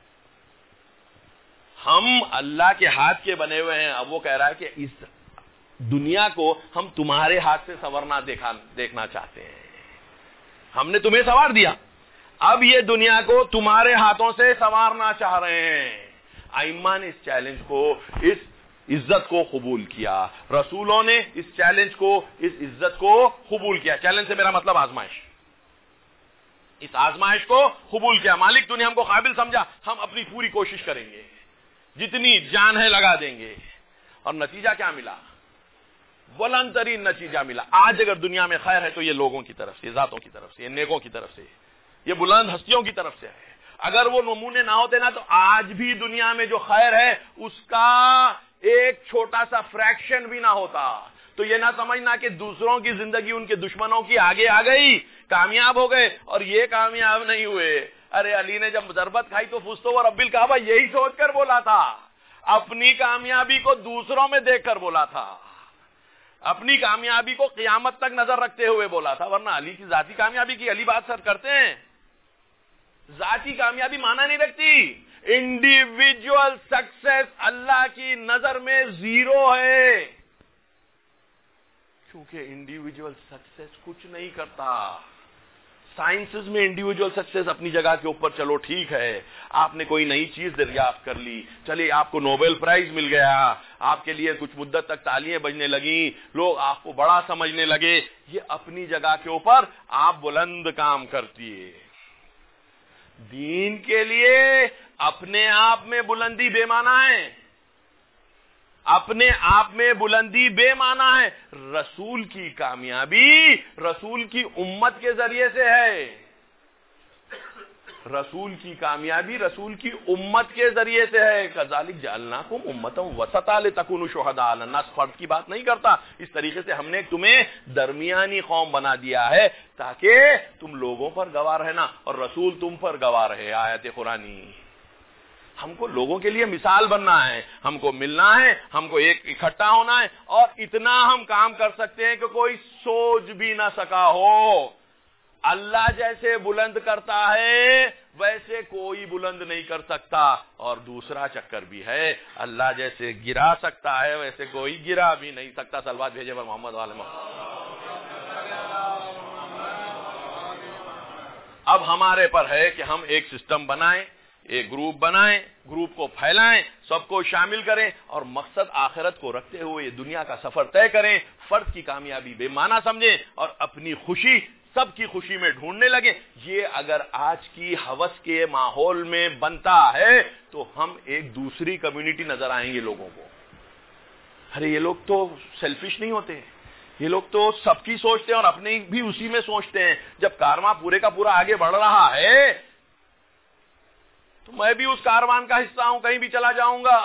ہم اللہ کے ہاتھ کے بنے ہوئے ہیں. اب وہ کہہ رہا ہے کہ اس دنیا کو ہم تمہارے ہاتھ سے سنورنا دیکھا دیکھنا چاہتے ہیں. ہم نے تمہیں سنوار دیا، اب یہ دنیا کو تمہارے ہاتھوں سے سنوارنا چاہ رہے ہیں. ائمہ نے اس چیلنج کو، اس عزت کو قبول کیا، رسولوں نے اس چیلنج کو، اس عزت کو قبول کیا. چیلنج سے میرا مطلب آزمائش. اس آزمائش کو قبول کیا. مالک تو نے ہم کو قابل سمجھا، ہم اپنی پوری کوشش کریں گے، جتنی جان ہے لگا دیں گے. اور نتیجہ کیا ملا؟ بلند ترین نتیجہ ملا. آج اگر دنیا میں خیر ہے تو یہ لوگوں کی طرف سے، ذاتوں کی طرف سے، یہ نیکوں کی طرف سے، یہ بلند ہستیوں کی طرف سے ہے. اگر وہ نمونے نہ ہوتے نا تو آج بھی دنیا میں جو خیر ہے اس کا ایک چھوٹا سا فریکشن بھی نہ ہوتا. تو یہ نہ سمجھنا کہ دوسروں کی زندگی ان کے دشمنوں کی آگے آ گئی، کامیاب ہو گئے اور یہ کامیاب نہیں ہوئے. ارے علی نے جب ضربت کھائی تو فستو اور رب الکعبہ یہی سوچ کر بولا تھا، اپنی کامیابی کو دوسروں میں دیکھ کر بولا تھا، اپنی کامیابی کو قیامت تک نظر رکھتے ہوئے بولا تھا. ورنہ علی کی ذاتی کامیابی کی علی بات سر کرتے ہیں، ذاتی کامیابی مانا نہیں رکھتی. انڈیویجول سکسیس اللہ کی نظر میں زیرو ہے، کیونکہ انڈیویجول سکسیس کچھ نہیں کرتا. سائنسز میں انڈیویجول سکسیس اپنی جگہ کے اوپر چلو ٹھیک ہے، آپ نے کوئی نئی چیز دریافت کر لی، چلیے آپ کو نوبل پرائز مل گیا، آپ کے لیے کچھ مدت تک تالیاں بجنے لگیں، لوگ آپ کو بڑا سمجھنے لگے، یہ اپنی جگہ کے اوپر آپ بلند کام کرتی ہے. دین کے لیے اپنے آپ میں بلندی بے معنی ہے، اپنے آپ میں بلندی بے معنی ہے. رسول کی کامیابی رسول کی امت کے ذریعے سے ہے، رسول کی کامیابی رسول کی امت کے ذریعے سے ہے. کذالک جعلناکم امۃ وسطا لتکونوا شہداء علی الناس. فرد کی بات نہیں کرتا، اس طریقے سے ہم نے تمہیں درمیانی قوم بنا دیا ہے تاکہ تم لوگوں پر گواہ رہنا اور رسول تم پر گواہ رہے. آیت قرآنی. ہم کو لوگوں کے لیے مثال بننا ہے، ہم کو ملنا ہے، ہم کو ایک اکٹھا ہونا ہے، اور اتنا ہم کام کر سکتے ہیں کہ کوئی سوچ بھی نہ سکا ہو. اللہ جیسے بلند کرتا ہے ویسے کوئی بلند نہیں کر سکتا. اور دوسرا چکر بھی ہے، اللہ جیسے گرا سکتا ہے ویسے کوئی گرا بھی نہیں سکتا. صلوات بھیجے پر محمد والے محمد. اب ہمارے پر ہے کہ ہم ایک سسٹم بنائیں، ایک گروپ بنائیں، گروپ کو پھیلائیں، سب کو شامل کریں اور مقصد آخرت کو رکھتے ہوئے دنیا کا سفر طے کریں. فرد کی کامیابی بے معنی سمجھیں اور اپنی خوشی سب کی خوشی میں ڈھونڈنے لگے. یہ اگر آج کی ہوس کے ماحول میں بنتا ہے تو ہم ایک دوسری کمیونٹی نظر آئیں گے لوگوں کو. ارے یہ لوگ تو سیلفش نہیں ہوتے، یہ لوگ تو سب کی سوچتے ہیں اور اپنے بھی اسی میں سوچتے ہیں. جب کارواں پورے کا پورا آگے بڑھ رہا ہے تو میں بھی اس کاروان کا حصہ ہوں، کہیں بھی چلا جاؤں گا.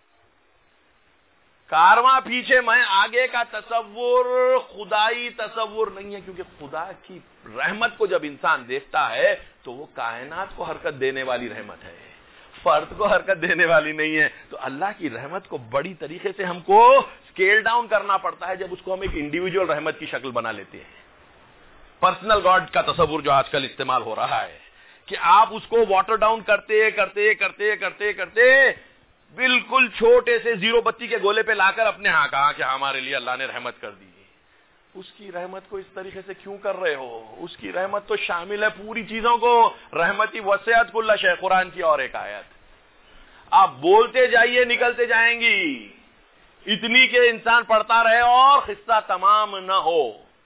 کارواں پیچھے، میں آگے کا تصور خدائی تصور نہیں ہے، کیونکہ خدا کی رحمت کو جب انسان دیکھتا ہے تو وہ کائنات کو حرکت دینے والی رحمت ہے، فرد کو حرکت دینے والی نہیں ہے. تو اللہ کی رحمت کو بڑی طریقے سے ہم کو سکیل ڈاؤن کرنا پڑتا ہے جب اس کو ہم ایک انڈیویجول رحمت کی شکل بنا لیتے ہیں. پرسنل گاڈ کا تصور جو آج کل استعمال ہو رہا ہے کہ آپ اس کو واٹر ڈاؤن کرتے کرتے کرتے کرتے کرتے بالکل چھوٹے سے زیرو بتی کے گولے پہ لا کر اپنے ہاں کہا کہ ہمارے لیے اللہ نے رحمت کر دی. اس کی رحمت کو اس طریقے سے کیوں کر رہے ہو؟ اس کی رحمت تو شامل ہے پوری چیزوں کو. رحمتی وسعت کل شیء، قرآن کی اور ایک آیت. آپ بولتے جائیے نکلتے جائیں گی، اتنی کہ انسان پڑھتا رہے اور قصہ تمام نہ ہو.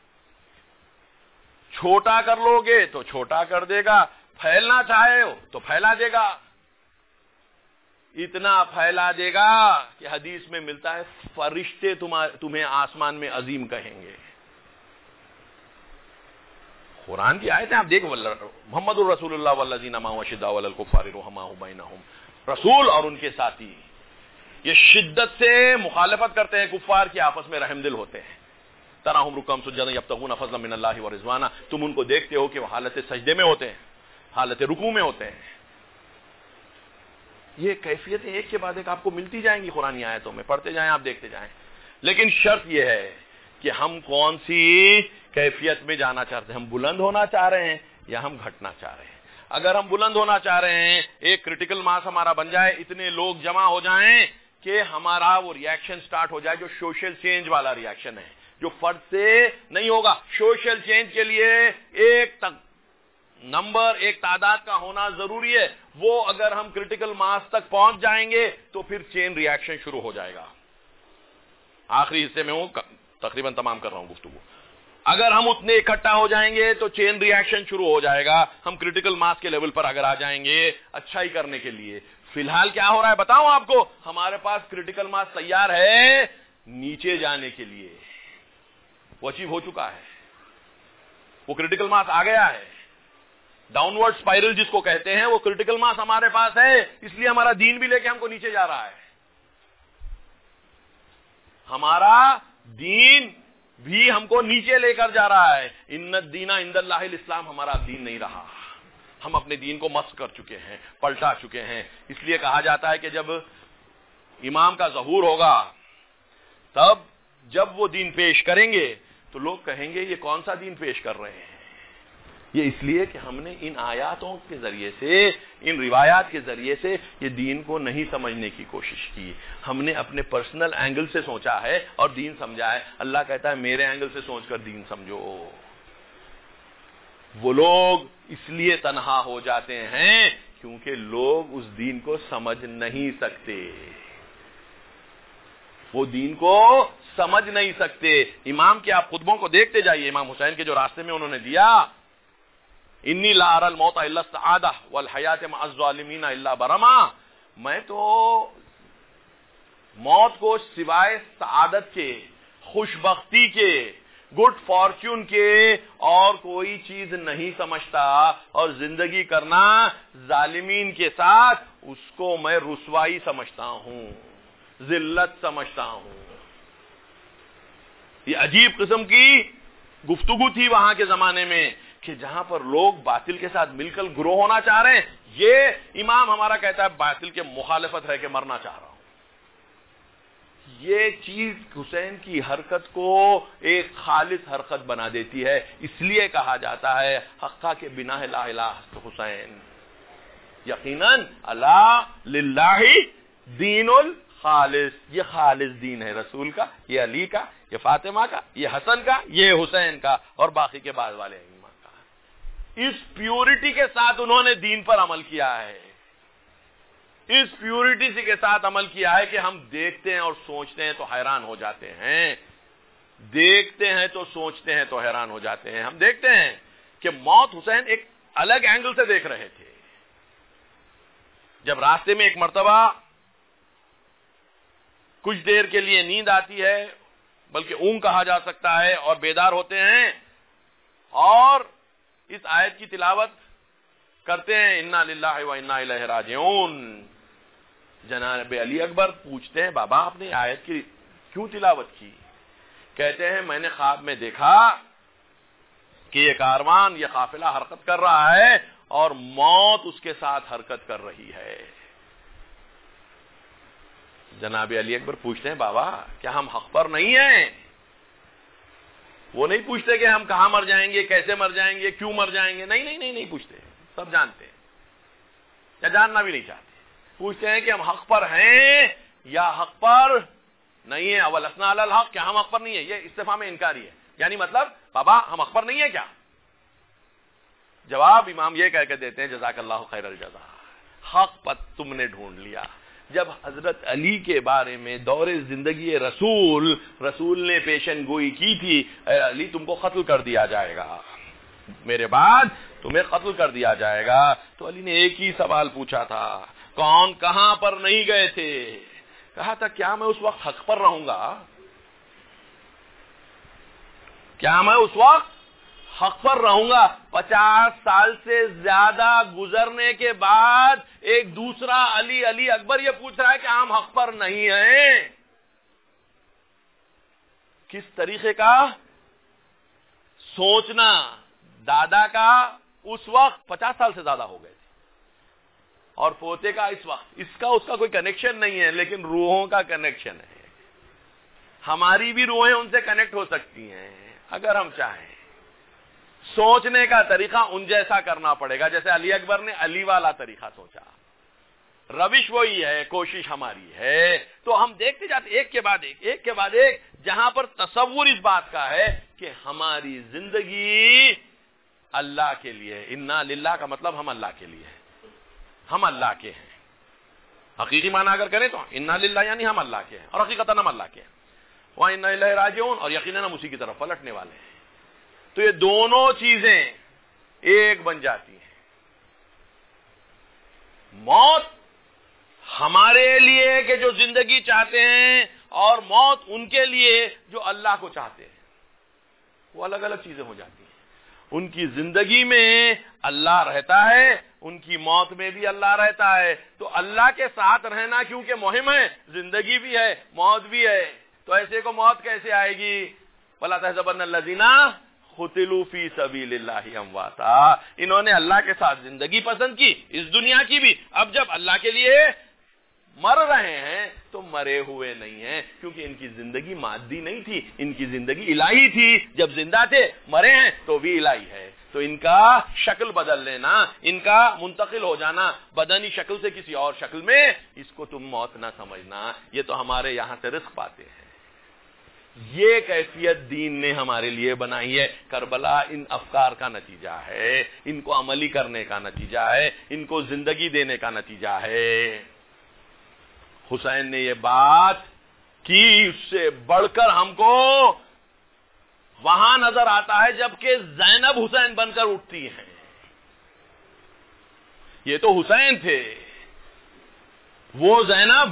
چھوٹا کر لو گے تو چھوٹا کر دے گا، پھیلنا چاہے ہو تو پھیلا دے گا، اتنا پھیلا دے گا کہ حدیث میں ملتا ہے فرشتے تمہیں آسمان میں عظیم کہیں گے. قرآن کی آیتیں آپ دیکھو، محمد الرسول اللہ والذین معہ اشداء علی الکفار رحماء بینہم. رسول اور ان کے ساتھی یہ شدت سے مخالفت کرتے ہیں کفار کی، آپس میں رحم دل ہوتے ہیں. تراہم رکعا سجدا یبتغون فضلا من اللہ ورضوانا، تم ان کو دیکھتے ہو کہ وہ حالت سجدے میں ہوتے ہیں، حالت رکوع میں ہوتے ہیں. یہ کیفیتیں ایک کے بعد ایک آپ کو ملتی جائیں گی قرآنی آیتوں میں، پڑھتے جائیں آپ دیکھتے جائیں. لیکن شرط یہ ہے کہ ہم کون سی کیفیت میں جانا چاہتے ہیں، ہم بلند ہونا چاہ رہے ہیں یا ہم گھٹنا چاہ رہے ہیں. اگر ہم بلند ہونا چاہ رہے ہیں، ایک کرٹیکل ماس ہمارا بن جائے، اتنے لوگ جمع ہو جائیں کہ ہمارا وہ ریاکشن سٹارٹ ہو جائے جو سوشل چینج والا ریاکشن ہے، جو فرد سے نہیں ہوگا. سوشل چینج کے لیے ایک تک نمبر، ایک تعداد کا ہونا ضروری ہے. وہ اگر ہم کرٹیکل ماس تک پہنچ جائیں گے تو پھر چین ریاکشن شروع ہو جائے گا. آخری حصے میں ہوں، تقریباً تمام کر رہا ہوں گفتگو. اگر ہم اتنے اکٹھا ہو جائیں گے تو چین ریاکشن شروع ہو جائے گا. ہم کرٹیکل ماس کے لیول پر اگر آ جائیں گے اچھائی کرنے کے لیے. فی الحال کیا ہو رہا ہے بتاؤں آپ کو، ہمارے پاس کرٹیکل ماس تیار ہے نیچے جانے کے لیے، وہ اچیو ہو چکا ہے، وہ کرٹیکل ماس آ گیا ہے. ڈاؤن ورڈ اسپائرل جس کو کہتے ہیں، وہ کرٹیکل ماس ہمارے پاس ہے. اس لیے ہمارا دین بھی لے کے ہم کو نیچے جا رہا ہے. ہمارا دین بھی ہم کو نیچے لے کر جا رہا ہے. ان الدین عند اللہ الاسلام ہمارا دین نہیں رہا. ہم اپنے دین کو مسخ کر چکے ہیں، پلٹا چکے ہیں. اس لیے کہا جاتا ہے کہ جب امام کا ظہور ہوگا، تب جب وہ دین پیش کریں گے تو لوگ کہیں گے یہ کون سا دین پیش کر رہے ہیں. یہ اس لیے کہ ہم نے ان آیاتوں کے ذریعے سے، ان روایات کے ذریعے سے یہ دین کو نہیں سمجھنے کی کوشش کی. ہم نے اپنے پرسنل اینگل سے سوچا ہے اور دین سمجھا ہے. اللہ کہتا ہے میرے اینگل سے سوچ کر دین سمجھو. وہ لوگ اس لیے تنہا ہو جاتے ہیں کیونکہ لوگ اس دین کو سمجھ نہیں سکتے. وہ دین کو سمجھ نہیں سکتے. امام کے آپ خطبوں کو دیکھتے جائیے، امام حسین کے جو راستے میں انہوں نے دیا، انی لا اری الموت الا السعادہ والحیات مع الظالمین الا برما، میں تو موت کو سوائے سعادت کے، خوش بختی کے، گڈ فارچون کے اور کوئی چیز نہیں سمجھتا، اور زندگی کرنا ظالمین کے ساتھ اس کو میں رسوائی سمجھتا ہوں، ذلت سمجھتا ہوں. یہ عجیب قسم کی گفتگو تھی وہاں کے زمانے میں کہ جہاں پر لوگ باطل کے ساتھ مل کر گروہ ہونا چاہ رہے ہیں. یہ امام ہمارا کہتا ہے باطل کے مخالفت ہے کہ مرنا چاہ رہا ہوں. یہ چیز حسین کی حرکت کو ایک خالص حرکت بنا دیتی ہے. اس لیے کہا جاتا ہے حقہ کے بنا لا الہ حسین، یقیناً اللہ للہ دین الخالص. یہ خالص دین ہے رسول کا، یہ علی کا، یہ فاطمہ کا، یہ حسن کا، یہ حسین کا اور باقی کے بعد والے ائمہ کا. اس پیورٹی کے ساتھ انہوں نے دین پر عمل کیا ہے. اس پیورٹی سے کے ساتھ عمل کیا ہے کہ ہم دیکھتے ہیں اور سوچتے ہیں تو حیران ہو جاتے ہیں. دیکھتے ہیں تو سوچتے ہیں تو حیران ہو جاتے ہیں. ہم دیکھتے ہیں کہ موت حسین ایک الگ اینگل سے دیکھ رہے تھے. جب راستے میں ایک مرتبہ کچھ دیر کے لیے نیند آتی ہے، بلکہ اونگ کہا جا سکتا ہے، اور بیدار ہوتے ہیں اور اس آیت کی تلاوت کرتے ہیں، انا للہ و انا الیہ راجعون. جناب علی اکبر پوچھتے ہیں بابا آپ نے آیت کی کیوں تلاوت کی؟ کہتے ہیں میں نے خواب میں دیکھا کہ یہ کاروان، یہ قافلہ حرکت کر رہا ہے اور موت اس کے ساتھ حرکت کر رہی ہے. جناب علی اکبر پوچھتے ہیں بابا کیا ہم حق پر نہیں ہیں؟ وہ نہیں پوچھتے کہ ہم کہاں مر جائیں گے، کیسے مر جائیں گے، کیوں مر جائیں گے. نہیں نہیں نہیں نہیں پوچھتے، سب جانتے ہیں یا جاننا بھی نہیں چاہتے. پوچھتے ہیں کہ ہم حق پر ہیں یا حق پر نہیں ہیں. اول اسنا علی الحق، کیا ہم حق پر نہیں ہیں؟ یہ استفہام انکاری ہے، یعنی مطلب بابا ہم حق پر نہیں ہیں کیا؟ جواب امام یہ کہہ کے دیتے ہیں جزاک اللہ خیر الجزا، حق پر تم نے ڈھونڈ لیا. جب حضرت علی کے بارے میں دور زندگی رسول رسول نے پیشن گوئی کی تھی، اے علی تم کو قتل کر دیا جائے گا، میرے بعد تمہیں قتل کر دیا جائے گا، تو علی نے ایک ہی سوال پوچھا تھا، کون کہاں پر نہیں گئے تھے؟ کہا تھا کیا میں اس وقت حق پر رہوں گا؟ کیا میں اس وقت حق پر رہوں گا. پچاس سال سے زیادہ گزرنے کے بعد ایک دوسرا علی علی اکبر یہ پوچھ رہا ہے کہ ہم حق پر نہیں ہیں. کس طریقے کا سوچنا. دادا کا اس وقت پچاس سال سے زیادہ ہو گئے تھے اور پوتے کا اس وقت. اس کا اس کا کوئی کنیکشن نہیں ہے لیکن روحوں کا کنیکشن ہے. ہماری بھی روحیں ان سے کنیکٹ ہو سکتی ہیں اگر ہم چاہیں. سوچنے کا طریقہ ان جیسا کرنا پڑے گا جیسے علی اکبر نے علی والا طریقہ سوچا. روش وہی ہے, کوشش ہماری ہے. تو ہم دیکھتے جاتے ایک کے بعد ایک ایک کے بعد ایک جہاں پر تصور اس بات کا ہے کہ ہماری زندگی اللہ کے لیے. انا للہ کا مطلب ہم اللہ کے لیے ہیں, ہم اللہ کے ہیں. حقیقی معنی اگر کریں تو انا للہ یعنی ہم اللہ کے ہیں اور حقیقتاً ہم اللہ کے ہیں. وہاں انا الیہ راجعون اور یقیناً ہم اسی کی طرف پلٹنے والے ہیں. تو یہ دونوں چیزیں ایک بن جاتی ہیں. موت ہمارے لیے کہ جو زندگی چاہتے ہیں اور موت ان کے لیے جو اللہ کو چاہتے ہیں, وہ الگ الگ چیزیں ہو جاتی ہیں. ان کی زندگی میں اللہ رہتا ہے, ان کی موت میں بھی اللہ رہتا ہے. تو اللہ کے ساتھ رہنا کیونکہ مہم ہے, زندگی بھی ہے موت بھی ہے. تو ایسے کو موت کیسے آئے گی؟ وَلَا تَحْسَبَنَّ الَّذِينَ قُتِلُوا فِي سَبِيلِ اللَّهِ أَمْوَاتًا. انہوں نے اللہ کے ساتھ زندگی پسند کی, اس دنیا کی بھی. اب جب اللہ کے لیے مر رہے ہیں تو مرے ہوئے نہیں ہیں, کیونکہ ان کی زندگی مادی نہیں تھی, ان کی زندگی الہی تھی. جب زندہ تھے مرے ہیں تو بھی الہی ہے. تو ان کا شکل بدل لینا, ان کا منتقل ہو جانا بدنی شکل سے کسی اور شکل میں, اس کو تم موت نہ سمجھنا. یہ تو ہمارے یہاں سے رزق پاتے ہیں. یہ کیفیت دین نے ہمارے لیے بنائی ہے. کربلا ان افکار کا نتیجہ ہے, ان کو عملی کرنے کا نتیجہ ہے, ان کو زندگی دینے کا نتیجہ ہے. حسین نے یہ بات کی, اس سے بڑھ کر ہم کو وہاں نظر آتا ہے جبکہ زینب حسین بن کر اٹھتی ہیں. یہ تو حسین تھے, وہ زینب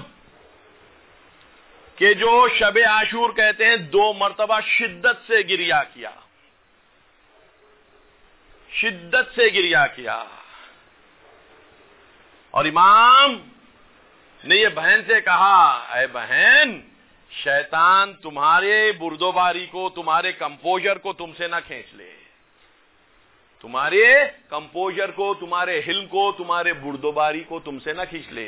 کہ جو شب عاشور کہتے ہیں دو مرتبہ شدت سے گریا کیا, شدت سے گریا کیا. اور امام نے یہ بہن سے کہا, اے بہن شیطان تمہارے بردوباری کو, تمہارے کمپوزر کو تم سے نہ کھینچ لے. تمہارے کمپوزر کو, تمہارے حلم کو, تمہارے بردوباری کو تم سے نہ کھینچ لے.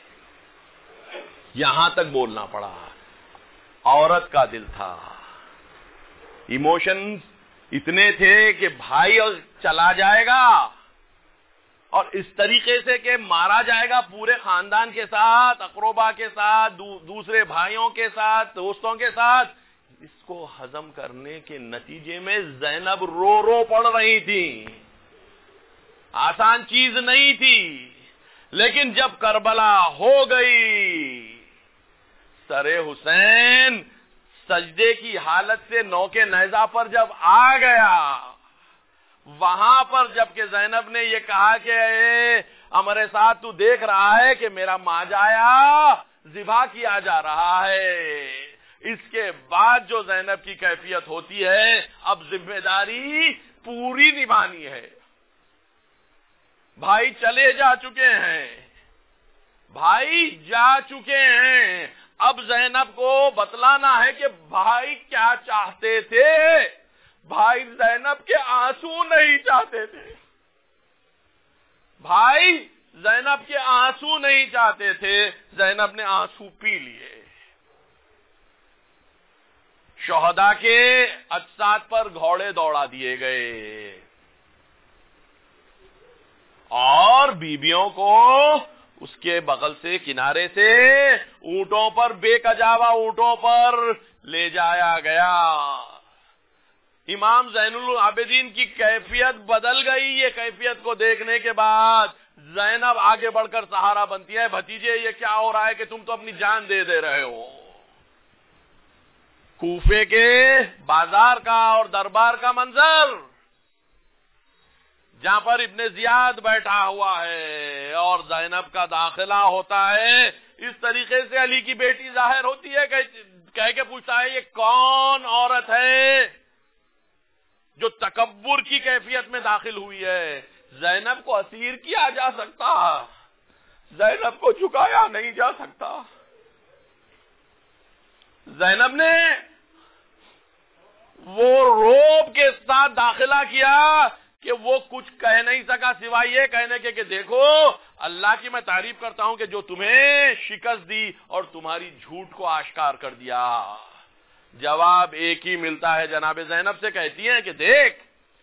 یہاں تک بولنا پڑا. عورت کا دل تھا, ایموشن اتنے تھے کہ بھائی چلا جائے گا اور اس طریقے سے کہ مارا جائے گا پورے خاندان کے ساتھ, اقربا کے ساتھ, دو دوسرے بھائیوں کے ساتھ, دوستوں کے ساتھ. اس کو ہضم کرنے کے نتیجے میں زینب رو رو پڑ رہی تھی. آسان چیز نہیں تھی. لیکن جب کربلا ہو گئی, سر حسین سجدے کی حالت سے نوکے نیزہ پر جب آ گیا, وہاں پر جب کہ زینب نے یہ کہا کہ اے ہمارے ساتھ تو دیکھ رہا ہے کہ میرا ماجایا ذبح کیا جا رہا ہے, اس کے بعد جو زینب کی کیفیت ہوتی ہے, اب ذمہ داری پوری نبھانی ہے. بھائی چلے جا چکے ہیں, بھائی جا چکے ہیں, اب زینب کو بتلانا ہے کہ بھائی کیا چاہتے تھے. بھائی زینب کے آنسو نہیں چاہتے تھے, بھائی زینب کے آنسو نہیں چاہتے تھے. زینب نے آنسو پی لیے. شہداء کے اجساد پر گھوڑے دوڑا دیے گئے اور بیبیوں کو اس کے بغل سے, کنارے سے اونٹوں پر, بے کجاوا اونٹوں پر لے جایا گیا. امام زین العابدین کی کیفیت بدل گئی. یہ کیفیت کو دیکھنے کے بعد زینب آگے بڑھ کر سہارا بنتی ہے, بھتیجے یہ کیا ہو رہا ہے کہ تم تو اپنی جان دے دے رہے ہو. کوفے کے بازار کا اور دربار کا منظر, جہاں پر ابن زیاد بیٹھا ہوا ہے اور زینب کا داخلہ ہوتا ہے, اس طریقے سے علی کی بیٹی ظاہر ہوتی ہے, کہہ کے پوچھتا ہے یہ کون عورت ہے جو تکبر کی کیفیت میں داخل ہوئی ہے. زینب کو اسیر کیا جا سکتا، زینب کو جھکایا نہیں جا سکتا. زینب نے وہ روب کے ساتھ داخلہ کیا کہ وہ کچھ کہہ نہیں سکا سوائے یہ کہنے کے کہ دیکھو اللہ کی میں تعریف کرتا ہوں کہ جو تمہیں شکست دی اور تمہاری جھوٹ کو آشکار کر دیا. جواب ایک ہی ملتا ہے، جناب زینب سے کہتی ہیں کہ دیکھ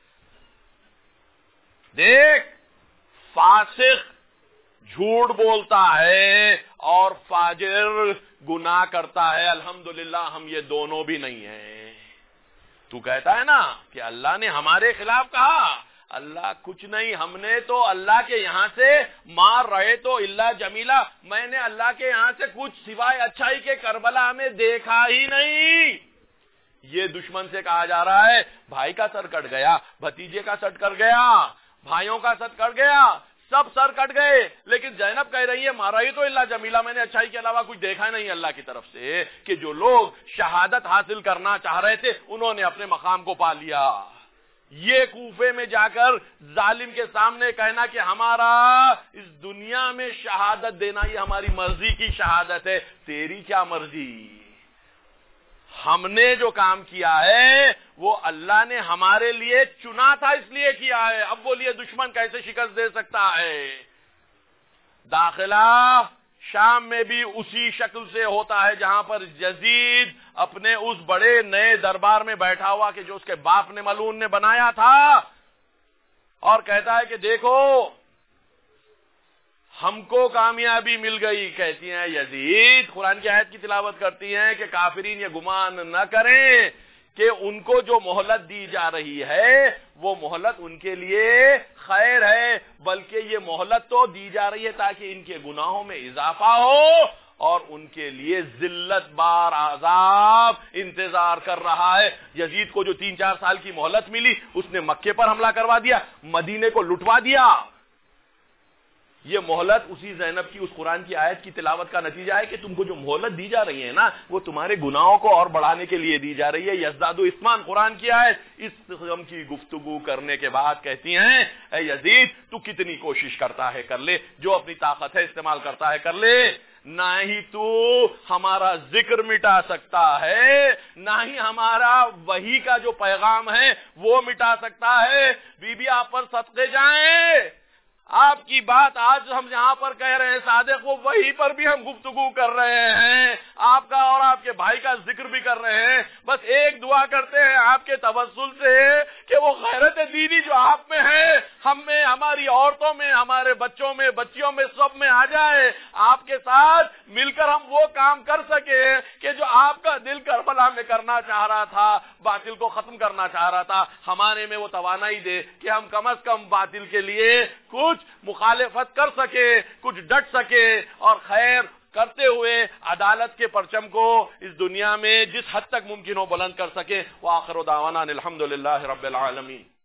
دیکھ فاسق جھوٹ بولتا ہے اور فاجر گناہ کرتا ہے، الحمدللہ ہم یہ دونوں بھی نہیں ہیں. تو کہتا ہے نا کہ اللہ نے ہمارے خلاف کہا، اللہ کچھ نہیں، ہم نے تو اللہ کے یہاں سے مار رہے تو اللہ جمیلہ، میں نے اللہ کے یہاں سے کچھ سوائے اچھائی کے کربلا میں دیکھا ہی نہیں. یہ دشمن سے کہا جا رہا ہے بھائی کا سر کٹ گیا، بھتیجے کا سر کٹ گیا، بھائیوں کا سر کٹ گیا، سب سر کٹ گئے، لیکن زینب کہہ رہی ہے مارا ہی تو اللہ جمیلہ، میں نے اچھائی کے علاوہ کچھ دیکھا نہیں اللہ کی طرف سے. کہ جو لوگ شہادت حاصل کرنا چاہ رہے تھے انہوں نے اپنے مقام کو پا لیا. یہ کوفے میں جا کر ظالم کے سامنے کہنا کہ ہمارا اس دنیا میں شہادت دینا یہ ہماری مرضی کی شہادت ہے. تیری کیا مرضی؟ ہم نے جو کام کیا ہے وہ اللہ نے ہمارے لیے چنا تھا، اس لیے کیا ہے. اب بولیے دشمن کیسے شکست دے سکتا ہے؟ داخلہ شام میں بھی اسی شکل سے ہوتا ہے جہاں پر یزید اپنے اس بڑے نئے دربار میں بیٹھا ہوا کہ جو اس کے باپ نے ملعون نے بنایا تھا، اور کہتا ہے کہ دیکھو ہم کو کامیابی مل گئی. کہتی ہیں یزید قرآن کی آیت کی تلاوت کرتی ہیں کہ کافرین یہ گمان نہ کریں کہ ان کو جو مہلت دی جا رہی ہے وہ مہلت ان کے لیے خیر ہے، بلکہ یہ مہلت تو دی جا رہی ہے تاکہ ان کے گناہوں میں اضافہ ہو اور ان کے لیے ذلت بار عذاب انتظار کر رہا ہے. یزید کو جو تین چار سال کی مہلت ملی اس نے مکے پر حملہ کروا دیا، مدینے کو لٹوا دیا. یہ مہلت اسی زینب کی اس قرآن کی آیت کی تلاوت کا نتیجہ ہے کہ تم کو جو مہلت دی جا رہی ہے نا وہ تمہارے گناہوں کو اور بڑھانے کے لیے دی جا رہی ہے. یزداد اسمان قرآن کی آیت اس قسم کی گفتگو کرنے کے بعد کہتی ہیں اے یزید تو کتنی کوشش کرتا ہے کر لے، جو اپنی طاقت ہے استعمال کرتا ہے کر لے، نہ ہی تو ہمارا ذکر مٹا سکتا ہے نہ ہی ہمارا وحی کا جو پیغام ہے وہ مٹا سکتا ہے. بی بی آپ پر صدقے جائیں، آپ کی بات آج ہم جہاں پر کہہ رہے ہیں صادق وہ وہی پر بھی ہم گفتگو کر رہے ہیں، آپ کا اور آپ کے بھائی کا ذکر بھی کر رہے ہیں. بس ایک دعا کرتے ہیں آپ کے توسل سے کہ وہ غیرت دینی جو آپ میں ہے ہم میں، ہماری عورتوں میں، ہمارے بچوں میں، بچیوں میں، سب میں آ جائے. آپ کے ساتھ مل کر ہم وہ کام کر سکے کہ جو آپ کا دل کربلا میں کرنا چاہ رہا تھا، باطل کو ختم کرنا چاہ رہا تھا، ہمارے میں وہ توانائی دے کہ ہم کم از کم باطل کے لیے کچھ مخالفت کر سکے، کچھ ڈٹ سکے اور خیر کرتے ہوئے عدالت کے پرچم کو اس دنیا میں جس حد تک ممکن ہو بلند کر سکے. وآخر دعوانا الحمدللہ رب العالمین.